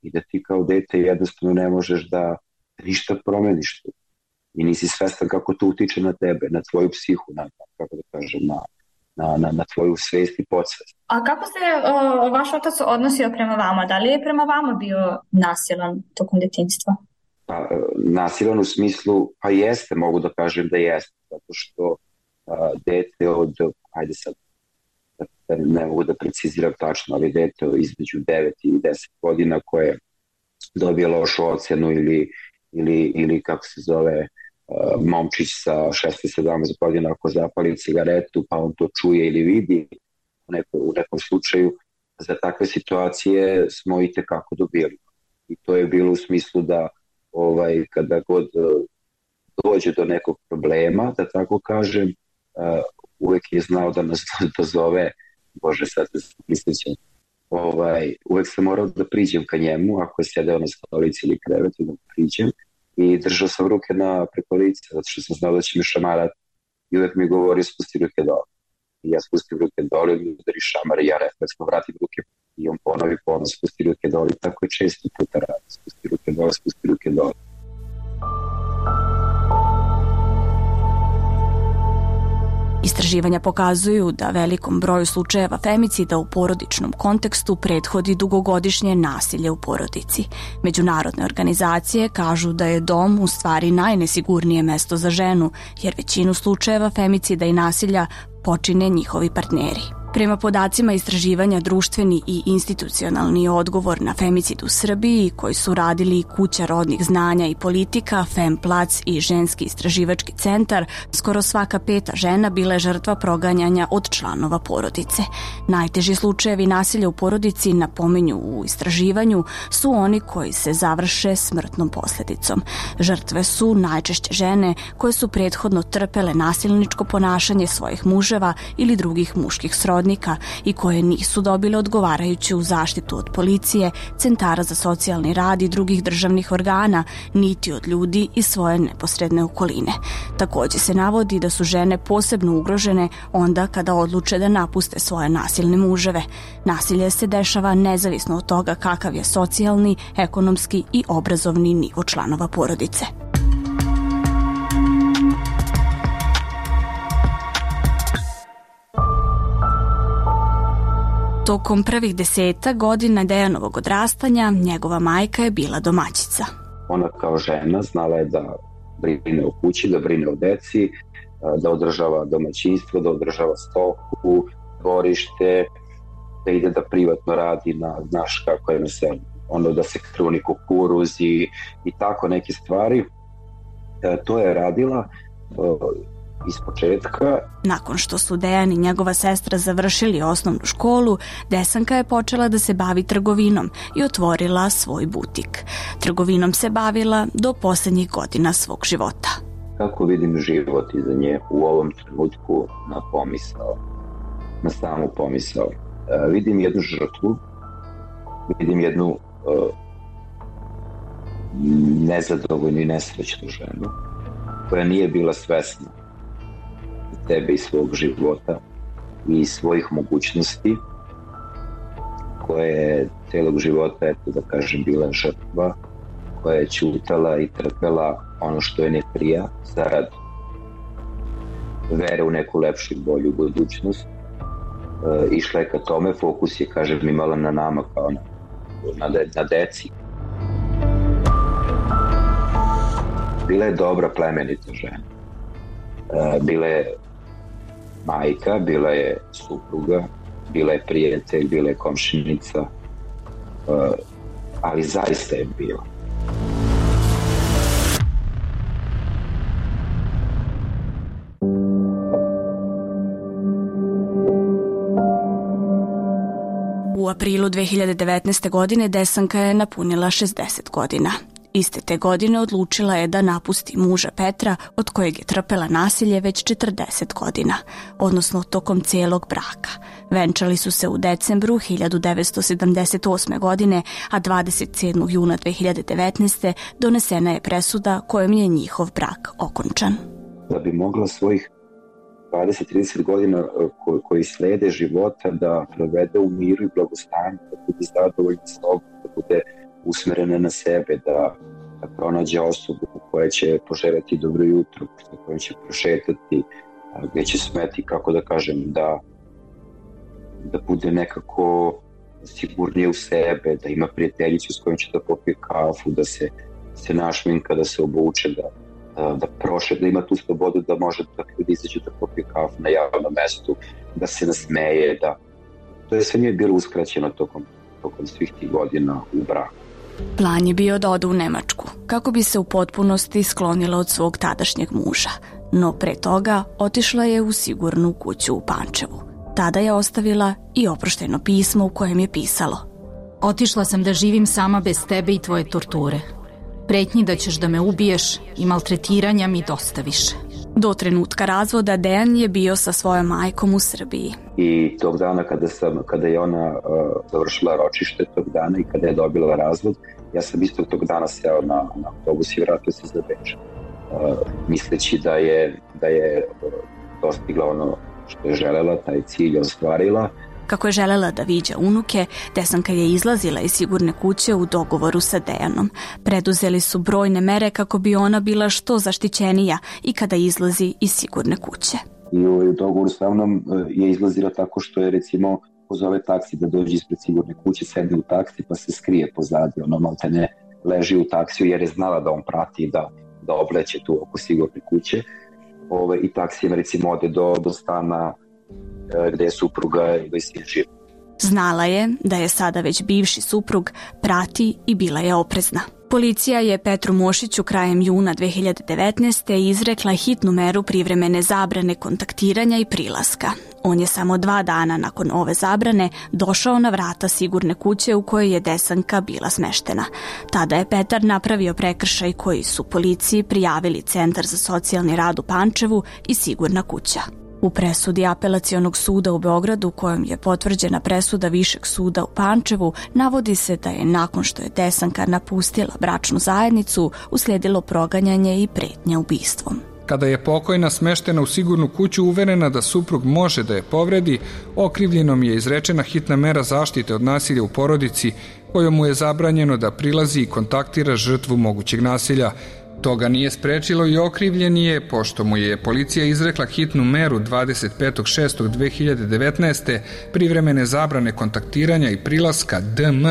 i da ti kao dete jednostavno ne možeš da ništa promeniš tu. I nisi svestan kako to utiče na tebe, na tvoju psihu, kako da kažem, na tvoju svest i podsvest. A kako se vaš otac odnosio prema vama? Da li je prema vama bio nasilan tokom detinjstva? Pa, nasilan u smislu, pa jeste, mogu da kažem da jeste, zato što dete od, ajde sad, ne mogu da preciziram tačno, ali dete između 9 i 10 godina koje dobije lošu ocenu ili kako se zove, momčić sa 16-17 godina ako zapali cigaretu pa on to čuje ili vidi u nekom slučaju, za takve situacije smo i tekako dobili. I to je bilo u smislu da kada god dođe do nekog problema, da tako kažem, uvek je znao da nas dozove, Bože, sad se prisjećam, uvek sam morao da priđem ka njemu, ako je sedeo na stolici ili krevetu, da priđem, i držao sam ruke preko lica, zato što sam znao da će mi šamarati, i uvek mi govori spusti ruke dole. I ja spustim ruke dole, i mi udari šamar, i ja refleksno vratim ruke, i on ponovi spusti ruke dole, i tako je često puta radi, spusti ruke dole. Istraživanja pokazuju da velikom broju slučajeva femicida u porodičnom kontekstu prethodi dugogodišnje nasilje u porodici. Međunarodne organizacije kažu da je dom u stvari najnesigurnije mesto za ženu, jer većinu slučajeva femicida i nasilja počine njihovi partneri. Prema podacima istraživanja društveni i institucionalni odgovor na femicid u Srbiji, koji su radili Kuća rodnih znanja i politika, Femplac i Ženski istraživački centar, skoro svaka 5. žena bila je žrtva proganjanja od članova porodice. Najteži slučajevi nasilja u porodici, napominju u istraživanju, su oni koji se završe smrtnom posljedicom. Žrtve su najčešće žene koje su prethodno trpele nasilničko ponašanje svojih muževa ili drugih muških srodnika i koje nisu dobile odgovarajuću zaštitu od policije, centara za socijalni rad i drugih državnih organa, niti od ljudi iz svoje neposredne okoline. Također se navodi da su žene posebno ugrožene onda kada odluče da napuste svoje nasilne muževe. Nasilje se dešava nezavisno od toga kakav je socijalni, ekonomski i obrazovni nivo članova porodice. Tokom prvih 10 godina Dejanovog odrastanja njegova majka je bila domaćica. Ona kao žena znala je da brine o kući, da brine o deci, da održava domaćinstvo, da održava stoku, dvorište, da ide da privatno radi znaš kako je na selu. Ono da se kruni kukuruz i tako neke stvari. To je radila iz početka. Nakon što su Dejan i njegova sestra završili osnovnu školu, Desanka je počela da se bavi trgovinom i otvorila svoj butik. Trgovinom se bavila do posljednjih godina svog života. Kako vidim život iza nje u ovom trenutku na samu pomisao? Vidim jednu žrtvu, vidim jednu nezadovoljnu i nesrećnu ženu koja nije bila svesna tebe i svog života i svojih mogućnosti, koja je celog života, eto da kažem, bila žrtva, koja je ćutala i trpela ono što je ne prija zarad vere u neku lepšu i bolju budućnost. Išla je ka tome, fokus je, kažem, imala na nama kao na deci. Bila je dobra, plemenita žena. Bila je majka, bila je supruga, bila je prijatelj, bila je komšinica, ali zaista je bila. U aprilu 2019. godine Desanka je napunila 60 godina. Iste te godine odlučila je da napusti muža Petra, od kojeg je trpela nasilje već 40 godina, odnosno tokom cijelog braka. Venčali su se u decembru 1978. godine, a 27. juna 2019. donesena je presuda kojom je njihov brak okončan. Da bi mogla svojih 20-30 godina koji slede života da provede u miru i blagostanju, da bude zadovoljna sobom, da bude usmerene na sebe, da pronađe osobu koja će poželjeti dobro jutro, sa kojom će prošetati, gdje će smeti, kako da kažem, da bude nekako sigurnije u sebe, da ima prijateljicu s kojom će da popije kafu, da se našminka, da se obuče, da prošle, da ima tu slobodu da može da izađe da popije kafu na javnom mestu, da se nasmeje, to je sve nije bilo uskraćeno tokom svih tih godina u braku. Plan je bio da ode u Nemačku, kako bi se u potpunosti sklonila od svog tadašnjeg muža, no pre toga otišla je u sigurnu kuću u Pančevu. Tada je ostavila i oproštajno pismo u kojem je pisalo: Otišla sam da živim sama bez tebe i tvoje torture. Pretnji da ćeš da me ubiješ i maltretiranja mi dosta više. Do trenutka razvoda Dejan je bio sa svojom majkom u Srbiji. I tog dana kada je ona završila ročište tog dana i kada je dobila razvod, ja sam isto tog dana seo na autobus i vratio se za Beč. Misleći da je dostigla ono što je želela, taj cilj ostvarila. Kako je želela da viđa unuke, Desanka je izlazila iz sigurne kuće u dogovoru sa Dejanom. Preduzeli su brojne mere kako bi ona bila što zaštićenija i kada izlazi iz sigurne kuće. I u dogovoru sa mnom je izlazila tako što je, recimo, pozove taksi da dođe ispred sigurne kuće, sedne u taksi pa se skrije pozadi, maltene leži u taksiju jer je znala da on prati da obleće tu oko sigurne kuće. I taksijem, recimo, ode do stana gde je supruga i sin živ. Znala je da je sada već bivši suprug prati i bila je oprezna. Policija je Petru Mošiću krajem juna 2019. izrekla hitnu meru privremene zabrane kontaktiranja i prilaska. On je samo 2 dana nakon ove zabrane došao na vrata sigurne kuće u kojoj je Desanka bila smeštena. Tada je Petar napravio prekršaj koji su policiji prijavili Centar za socijalni rad u Pančevu i sigurna kuća. U presudi Apelacionog suda u Beogradu, kojom je potvrđena presuda Višeg suda u Pančevu, navodi se da je nakon što je Desanka napustila bračnu zajednicu, uslijedilo proganjanje i pretnja ubistvom. Kada je pokojna smeštena u sigurnu kuću uverena da suprug može da je povredi, okrivljenom je izrečena hitna mera zaštite od nasilja u porodici, kojom mu je zabranjeno da prilazi i kontaktira žrtvu mogućeg nasilja. Toga nije sprečilo i okrivljeni je, pošto mu je policija izrekla hitnu meru 25.6.2019. privremene zabrane kontaktiranja i prilaska DM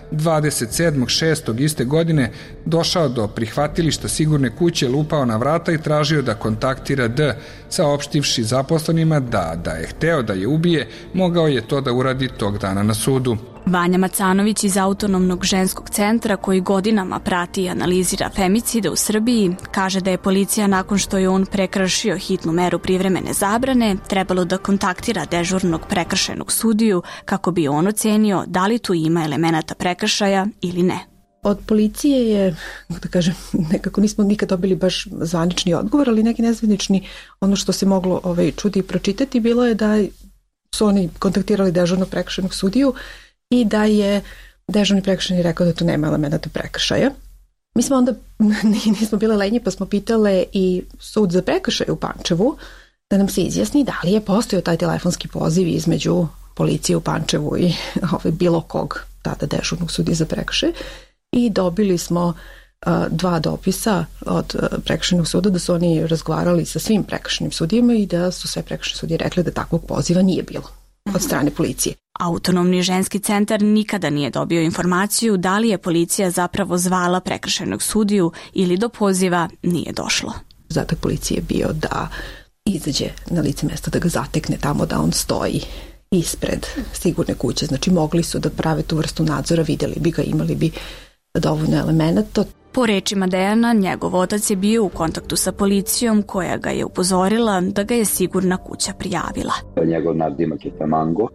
27.6. iste godine, došao do prihvatilišta sigurne kuće, lupao na vrata i tražio da kontaktira D, saopštivši zaposlenima da je hteo da je ubije, mogao je to da uradi tog dana na sudu. Vanja Macanović iz Autonomnog ženskog centra, koji godinama prati i analizira femicide u Srbiji, kaže da je policija nakon što je on prekršio hitnu meru privremene zabrane trebalo da kontaktira dežurnog prekršajnog sudiju kako bi on ocenio da li tu ima elemenata prekršaja ili ne. Od policije je, da kažem, nekako nismo nikad dobili baš zvanični odgovor, ali neki nezvanični, ono što se moglo čuti i pročitati bilo je da su oni kontaktirali dežurnog prekršajnog sudiju i da je dežurni prekršajni rekao da tu nema elemenata prekršaja. Mi smo onda, nismo bile lenje, pa smo pitale i sud za prekršaj u Pančevu da nam se izjasni da li je postojao taj telefonski poziv između policije u Pančevu i bilo kog tada dežurnog sudije za prekršaj. I dobili smo 2 dopisa od prekršajnog suda da su oni razgovarali sa svim prekršajnim sudijama i da su sve prekršajne sudije rekli da takvog poziva nije bilo od strane policije. Autonomni ženski centar nikada nije dobio informaciju da li je policija zapravo zvala prekršajnog sudiju ili do poziva nije došlo. Zadatak policije je bio da izađe na lice mesta, da ga zatekne tamo da on stoji ispred sigurne kuće. Znači mogli su da prave tu vrstu nadzora, vidjeli bi ga, imali bi dovoljno elemenata. Po rečima Dejana, njegov otac je bio u kontaktu sa policijom koja ga je upozorila da ga je sigurna kuća prijavila. Njegov nadimak je Tamango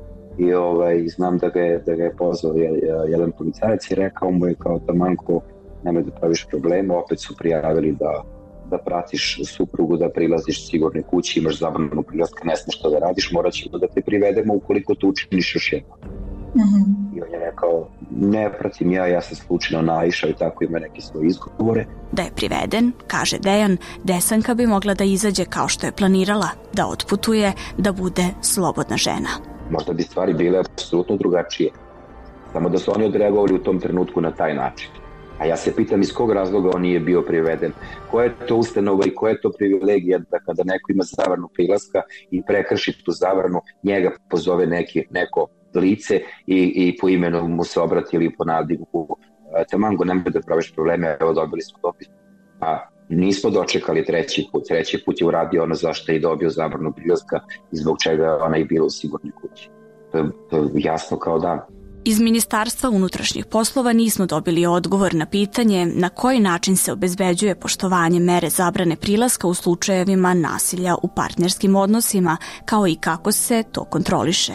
i znam da ga je pozvao jedan policajac i rekao mu je kao Tamango, nemoj da praviš problema, opet su prijavili da pratiš suprugu, da prilaziš sigurne kući, imaš zabranu prilaska, ne znaš što da radiš, morat ćemo da te privedemo ukoliko to učiniš još jednom. I on je rekao, ne pratim ja sam slučajno naišao i tako ima neke svoje izgovore. Da je priveden, kaže Dejan, Desanka bi mogla da izađe kao što je planirala, da otputuje, da bude slobodna žena. Možda bi stvari bile apsolutno drugačije, samo da su oni odreagovali u tom trenutku na taj način. A ja se pitam iz kog razloga on nije bio priveden. Koja je to ustanova i koja je to privilegija da kada neko ima zabranu prilaska i prekrši tu zabranu, njega pozove neko lice i po imenu mu se obrati ili po nadimu. Tamango, nemoj da praviš probleme, evo dobili smo dopis. A nismo dočekali treći put je uradio ono zašto je i dobio zabranu prilaska i zbog čega ona je bila u sigurnoj kući. To je jasno kao dan. Iz Ministarstva unutrašnjih poslova nismo dobili odgovor na pitanje na koji način se obezbeđuje poštovanje mere zabrane prilaska u slučajevima nasilja u partnerskim odnosima, kao i kako se to kontroliše.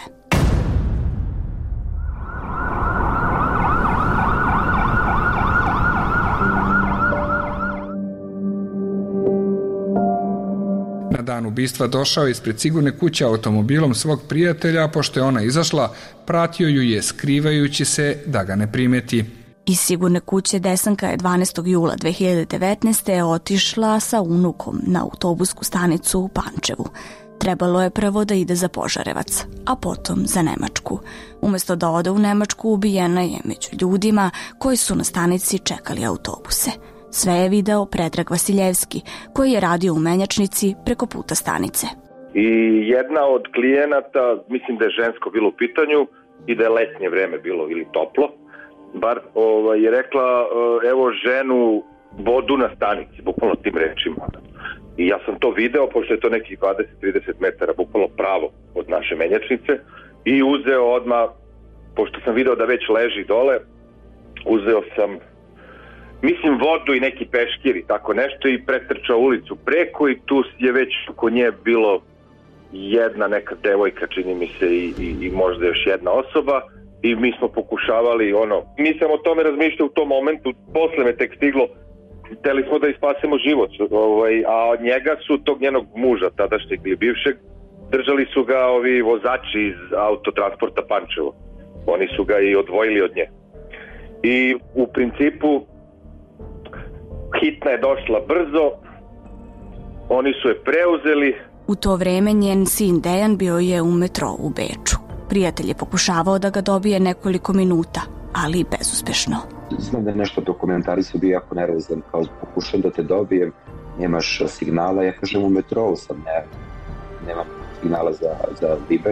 Na dan ubistva došao je ispred sigurne kuće automobilom svog prijatelja, a pošto je ona izašla, pratio ju je skrivajući se da ga ne primeti. Iz sigurne kuće Desanka je 12. jula 2019. otišla sa unukom na autobusku stanicu u Pančevu. Trebalo je prvo da ide za Požarevac, a potom za Nemačku. Umesto da ode u Nemačku, ubijena je među ljudima koji su na stanici čekali autobuse. Sve je video Predrag Vasiljevski, koji je radio u menjačnici preko puta stanice. I jedna od klijenata, mislim da je žensko bilo u pitanju i da je letnje vreme bilo ili toplo, bar je rekla evo ženu vodu na stanici, bukvalno tim rečima. I ja sam to video, pošto je to nekih 20-30 metara, bukvalno pravo od naše menjačnice, i uzeo odmah, pošto sam video da već leži dole, uzeo sam vodu i neki peškir i tako nešto i pretrčao ulicu preko i tu je već oko nje bilo jedna neka devojka, čini mi se, i možda još jedna osoba i mi smo pokušavali nisam o tome razmišljao u tom momentu, posle me tek stiglo, hteli smo da ispasemo život, a od njega su tog njenog muža, tadašnjeg ili bivšeg, držali su ga ovi vozači iz autotransporta Pančevo. Oni su ga i odvojili od nje. I u principu hitna je došla brzo, oni su je preuzeli. U to vreme njen sin Dejan bio je u metrou u Beču. Prijatelj je pokušavao da ga dobije nekoliko minuta, ali bezuspešno. Znam da je nešto dokumentarisao, bio jako nervozan, kao pokušam da te dobijem, nemaš signala, ja kažem u metrou sam, nemam signala za Viber.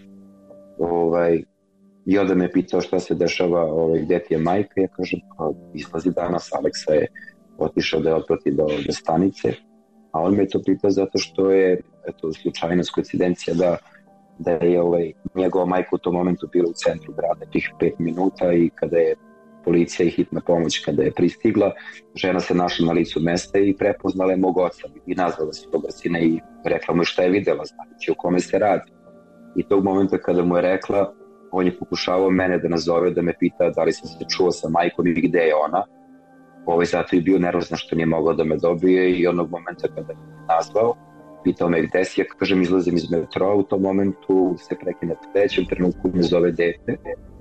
I onda me pitao šta se dešava, gde ti je majka, ja kažem, izlazi danas, Aleksa je otišao da je otprati do stanice, a on me to pitao zato što je slučajnost, koincidencija da je njegova majka u tom momentu bila u centru grada tih 5 minuta i kada je policija i hitna pomoć kada je pristigla, žena se našla na licu mesta i prepoznala je mog oca i nazvala se toga sina i rekla mu šta je videla, znači o kome se radi. I tog momenta kada mu je rekla, on je pokušavao mene da nazove, da me pita da li sam se čuo sa majkom i gde je ona. Zato je bio nervozan što nije mogao da me dobije i onog momenta kada me nazvao, pitao me gde si, ja kažem izlazim iz metroa, u tom momentu se prekine u trećem trenutku, me zove dete.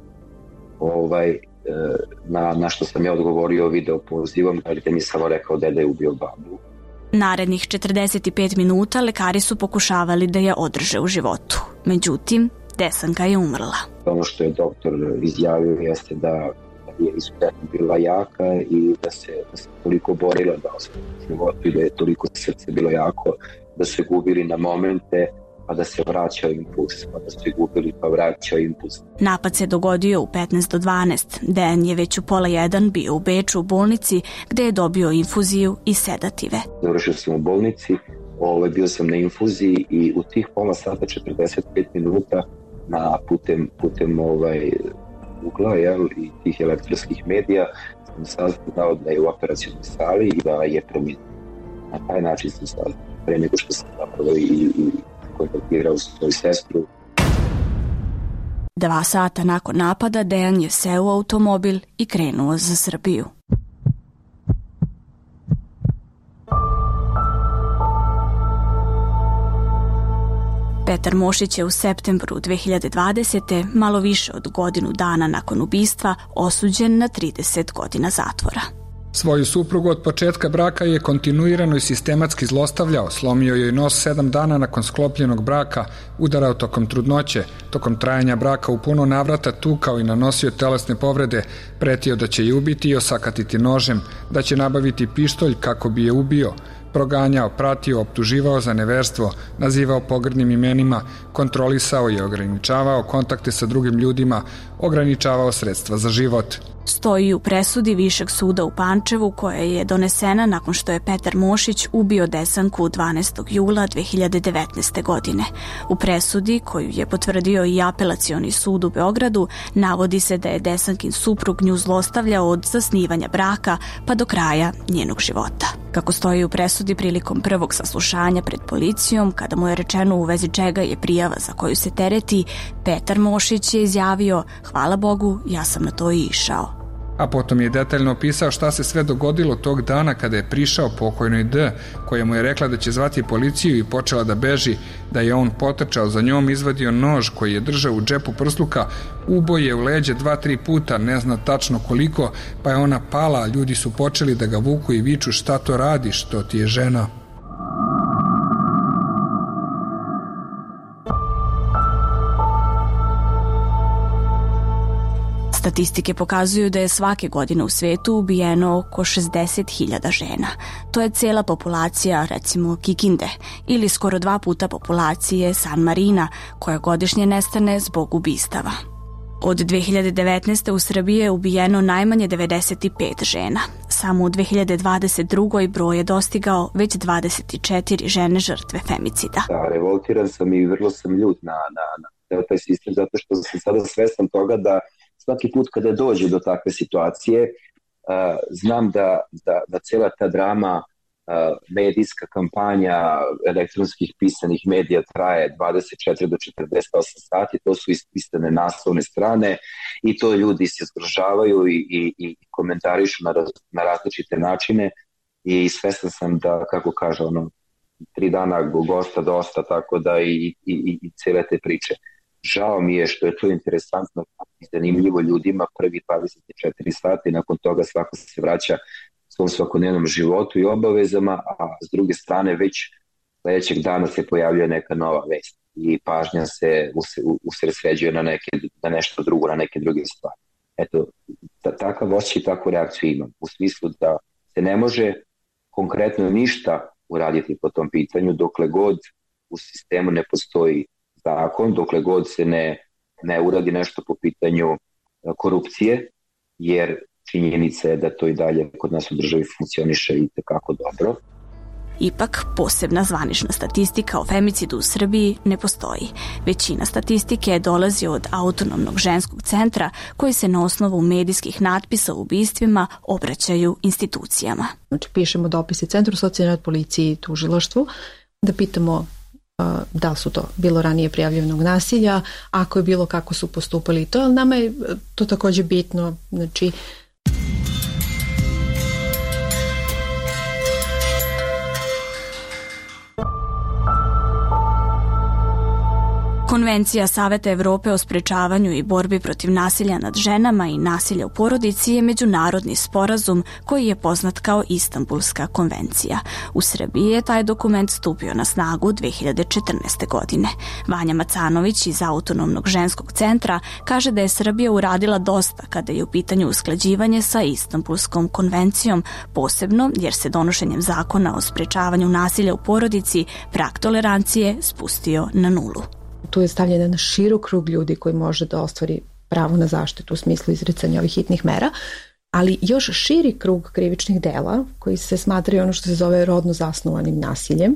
Na što sam ja odgovorio video pozivom, ali te mi samo rekao deda je ubio babu. Narednih 45 minuta lekari su pokušavali da je održe u životu. Međutim, Desanka je umrla. Ono što je doktor izjavio jeste da je izuzetno bila jaka i da se toliko borila da ostane u životu i da je toliko srce bilo jako da se gubili na momente pa da se vraćao impuls, pa da se gubili pa vraćao impuls. Napad se dogodio u 15 do 12. Dejan je već u 12:30 bio u Beču u bolnici gde je dobio infuziju i sedative. Završio sam u bolnici, bio sam na infuziji i u tih pola sata 45 minuta putem ugla i tih elektronskih medija sam saznao da je u operacionoj sali i da je preminuo. Na taj način sam saznao pre nego što sam zapravo i kontaktirao svoju sestru. 2 sata nakon napada Dejan je seo u automobil i krenuo za Srbiju. Petar Mošić je u septembru 2020. malo više od godinu dana nakon ubistva osuđen na 30 godina zatvora. Svoju suprugu od početka braka je kontinuirano i sistematski zlostavljao, slomio joj nos 7 dana nakon sklopljenog braka, udarao tokom trudnoće, tokom trajanja braka u puno navrata tukao i nanosio telesne povrede, pretio da će je ubiti i osakatiti nožem, da će nabaviti pištolj kako bi je ubio, proganjao, pratio, optuživao za neverstvo, nazivao pogrdnim imenima, kontrolisao i ograničavao kontakte sa drugim ljudima, ograničavao sredstva za život. Stoji u presudi Višeg suda u Pančevu koja je donesena nakon što je Petar Mošić ubio Desanku 12. jula 2019. godine. U presudi, koju je potvrdio i Apelacioni sud u Beogradu, navodi se da je Desankin suprug nju zlostavljao od zasnivanja braka pa do kraja njenog života. Kako stoji u presudi prilikom prvog saslušanja pred policijom, kada mu je rečeno u vezi čega je prijava za koju se tereti, Petar Mošić je izjavio: "Hvala Bogu, ja sam na to i išao." A potom je detaljno opisao šta se sve dogodilo tog dana kada je prišao pokojnoj D, koja mu je rekla da će zvati policiju i počela da beži, da je on potrčao za njom, izvadio nož koji je držao u džepu prsluka, ubo je u leđe 2-3 puta, ne zna tačno koliko, pa je ona pala, a ljudi su počeli da ga vuku i viču: "Šta to radiš, to ti je žena." Statistike pokazuju da je svake godine u svetu ubijeno oko 60.000 žena. To je cela populacija, recimo, Kikinde, ili skoro 2 puta populacije San Marina, koja godišnje nestane zbog ubistava. Od 2019. u Srbiji je ubijeno najmanje 95 žena. Samo u 2022. broj je dostigao već 24 žene žrtve femicida. Da, revoltiran sam i vrlo sam ljut na taj sistem, zato što sam sada svestan toga da svaki put kada dođe do takve situacije, znam da cela ta drama, medijska kampanja elektronskih pisanih medija traje 24 do 48 sati, to su ispisane naslovne strane i to ljudi se zgrožavaju i komentarišu na različite načine i svestan sam da, kako kaže, 3 dana gosta dosta, tako da i cele te priče. Žao mi je što je to interesantno i zanimljivo ljudima prvi 24 sata i nakon toga svako se vraća svom svakodnevnom životu i obavezama, a s druge strane već sledećeg dana se pojavljuje neka nova vest i pažnja se usredsređuje na nešto drugo, na neke druge stvari. Eto, takav osjećaj i takvu reakciju imam, u smislu da se ne može konkretno ništa uraditi po tom pitanju dokle god u sistemu ne postoji zakon, dokle god se ne uradi nešto po pitanju korupcije, jer činjenica je da to i dalje kod nas u državi funkcioniše i tekako dobro. Ipak, posebna zvanična statistika o femicidu u Srbiji ne postoji. Većina statistike dolazi od Autonomnog ženskog centra, koji se na osnovu medijskih natpisa o ubistvima obraćaju institucijama. Znači, pišemo dopise Centru socijalne rad, policiji i tužilaštvu, da pitamo da li su to bilo ranije prijavljenog nasilja, ako je bilo, kako su postupali to, ali nama je to takođe bitno, znači Konvencija Saveta Evrope o sprečavanju i borbi protiv nasilja nad ženama i nasilja u porodici je međunarodni sporazum koji je poznat kao Istanbulska konvencija. U Srbiji je taj dokument stupio na snagu 2014. godine. Vanja Macanović iz Autonomnog ženskog centra kaže da je Srbija uradila dosta kada je u pitanju usklađivanje sa Istanbulskom konvencijom, posebno jer se donošenjem zakona o sprečavanju nasilja u porodici prag tolerancije spustio na nulu. Tu je stavljen na širok krug ljudi koji može da ostvari pravo na zaštitu u smislu izricanja ovih hitnih mera, ali još širi krug krivičnih dela koji se smatraju ono što se zove rodno zasnovanim nasiljem.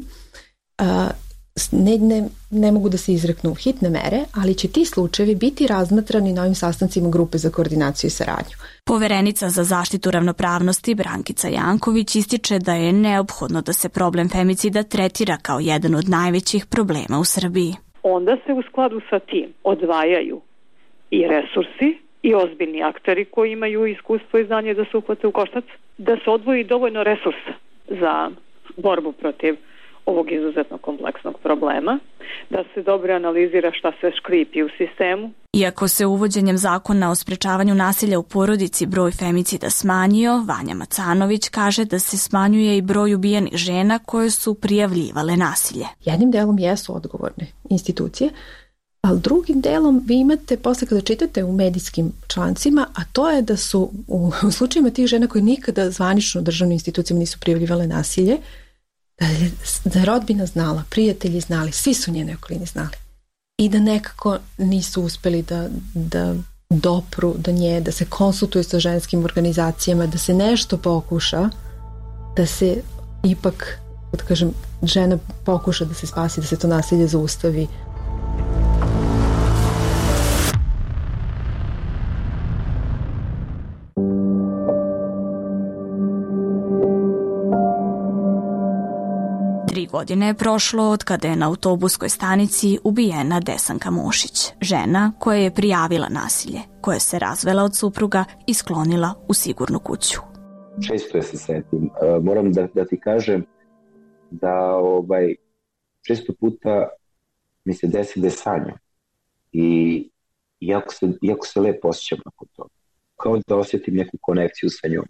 Ne mogu da se izreknu hitne mere, ali će ti slučajevi biti razmatrani na ovim sastancima grupe za koordinaciju i saradnju. Poverenica za zaštitu ravnopravnosti Brankica Janković ističe da je neophodno da se problem femicida tretira kao jedan od najvećih problema u Srbiji. Onda se u skladu sa tim odvajaju i resursi i ozbiljni akteri koji imaju iskustvo i znanje da se uhvate u koštac, da se odvoji dovoljno resursa za borbu protiv ovog izuzetno kompleksnog problema, da se dobro analizira šta se škripi u sistemu. Iako se uvođenjem zakona o sprečavanju nasilja u porodici broj femicida smanjio, Vanja Macanović kaže da se smanjuje i broj ubijenih žena koje su prijavljivale nasilje. Jednim delom jesu odgovorne institucije, ali drugim delom vi imate, posle kada čitate u medijskim člancima, a to je da su u slučajima tih žena koje nikada zvanično državnim institucijama nisu prijavljivale nasilje, da je rodbina znala, prijatelji znali, svi su u njenoj okolini znali. I da nekako nisu uspeli da dopru do nje, da se konsultuju sa ženskim organizacijama, da se nešto pokuša, da se ipak, da kažem, žena pokuša da se spasi, da se to nasilje zaustavi. Godine je prošlo od kada je na autobuskoj stanici ubijena Desanka Mošić, žena koja je prijavila nasilje, koja se razvela od supruga i sklonila u sigurnu kuću. Često je se setim. Moram da ti kažem da često puta mi se desi da je sanjam i jako se lepo osjećam nakon toga. Kao da osjetim neku konekciju sa njom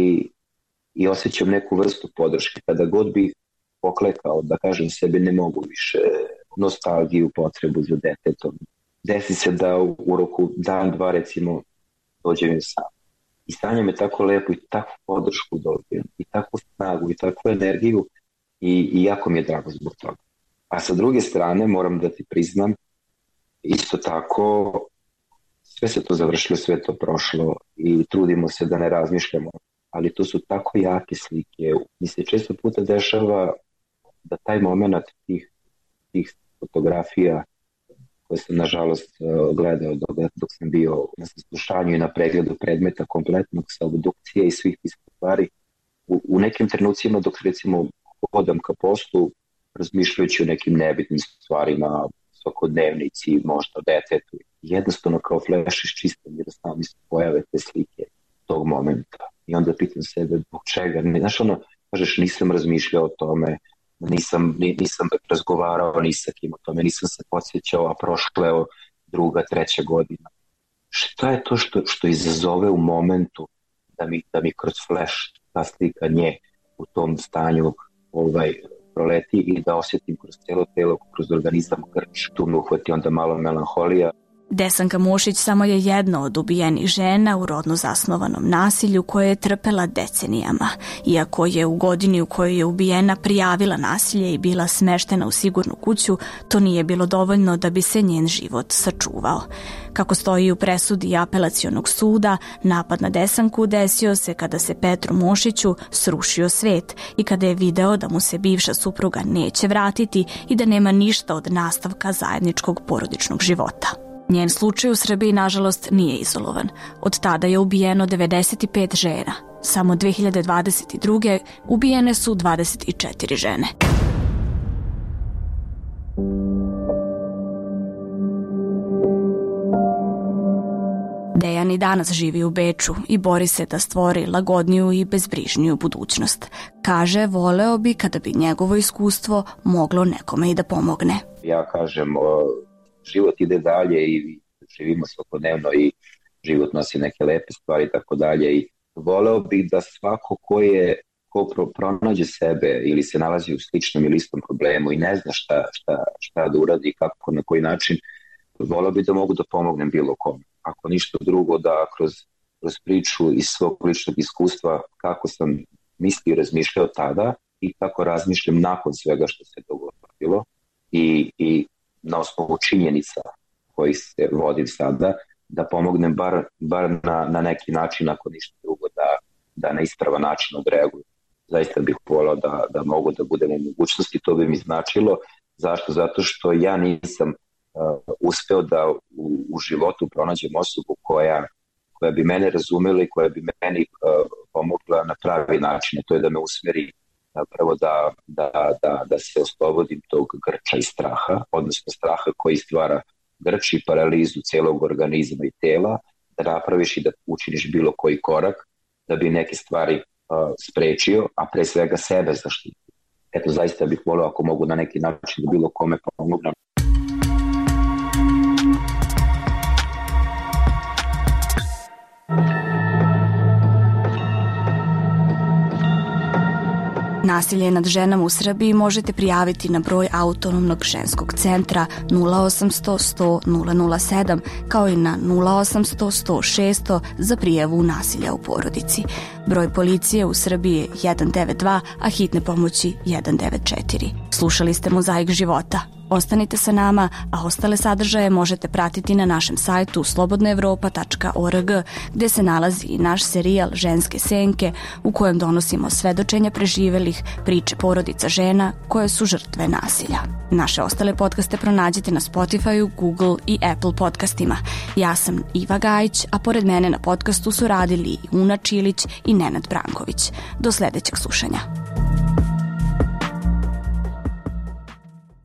i osjećam neku vrstu podrške. Kada god bih poklekao, da kažem sebi ne mogu više, nostalgiju, potrebu za detetom. Desi se da u roku dan, dva recimo dođem im sam. I sanjam je tako lepo i takvu podršku dobijem, i takvu snagu, i takvu energiju i jako mi je drago zbog toga. A sa druge strane moram da ti priznam, isto tako sve se to završilo, sve to prošlo i trudimo se da ne razmišljamo, ali to su tako jake slike. Mi se često puta dešava da taj moment tih fotografija koje sam nažalost gledao dok sam bio na saslušanju i na pregledu predmeta kompletnog sa obdukcije i svih tih stvari, u nekim trenucima dok recimo hodam ka poslu razmišljajući o nekim nebitnim stvarima, svakodnevnici, možda detetu, jednostavno kao fleš iščistam jer samo mi se pojave te slike tog momenta i onda pitam sebe zbog čega, znaš ono, kažeš nisam razmišljao o tome, nisam razgovarao ni sa kim o tome, nisam se podsjećao, a prošla je druga, treća godina. Šta je to što izazove u momentu da mi kroz flash ta slika nje u tom stanju proleti i da osjetim kroz cijelo telo, kroz organizam grč, tu me uhvati onda malo melanholija. Desanka Mošić samo je jedna od ubijenih žena u rodno zasnovanom nasilju koje je trpela decenijama. Iako je u godini u kojoj je ubijena prijavila nasilje i bila smeštena u sigurnu kuću, to nije bilo dovoljno da bi se njen život sačuvao. Kako stoji u presudi Apelacionog suda, napad na Desanku desio se kada se Petru Mošiću srušio svet i kada je video da mu se bivša supruga neće vratiti i da nema ništa od nastavka zajedničkog porodičnog života. Njen slučaj u Srbiji, nažalost, nije izolovan. Od tada je ubijeno 95 žena. Samo 2022. ubijene su 24 žene. Dejan i danas živi u Beču i bori se da stvori lagodniju i bezbrižniju budućnost. Kaže, voleo bi kada bi njegovo iskustvo moglo nekome i da pomogne. Ja kažem, život ide dalje i živimo svakodnevno i život nosi neke lepe stvari i tako dalje i voleo bih da svako ko pronađe sebe ili se nalazi u sličnom ili istom problemu i ne zna šta da uradi, kako, na koji način, voleo bih da mogu da pomognem bilo kome. Ako ništa drugo, da kroz priču iz svog ličnog iskustva kako sam mislio i razmišljao tada i kako razmišljam nakon svega što se dogodilo i na osnovu činjenica koji se vodim sada, da pomognem bar na neki način, ako ništa drugo, da na ispravan način odreaguju. Zaista bih volao da mogu da budem u mogućnosti, to bi mi značilo. Zašto? Zato što ja nisam uspeo da u životu pronađem osobu koja bi mene razumela i koja bi meni pomogla na pravi način, to je da me usmeri prvo da se oslobodim tog grča i straha, odnosno straha koji stvara grč i paralizu celog organizma i tela, da napraviš i da učiniš bilo koji korak da bi neke stvari sprečio, a pre svega sebe zaštitio. Eto, zaista bih volio ako mogu na neki način da bilo kome pomognem. Nasilje nad ženama u Srbiji možete prijaviti na broj Autonomnog ženskog centra 0800 100 007 kao i na 0800 100 600 za prijavu nasilja u porodici. Broj policije u Srbiji je 192, a hitne pomoći 194. Slušali ste Mozaik života. Ostanite sa nama, a ostale sadržaje možete pratiti na našem sajtu slobodnaevropa.org, gde se nalazi i naš serijal Ženske senke, u kojem donosimo svedočenja preživelih, priče porodica žena koje su žrtve nasilja. Naše ostale podcaste pronađite na Spotify, Google i Apple podcastima. Ja sam Iva Gajić, a pored mene na podcastu su radili Una Čilić i Nenad Branković. Do sledećeg slušanja.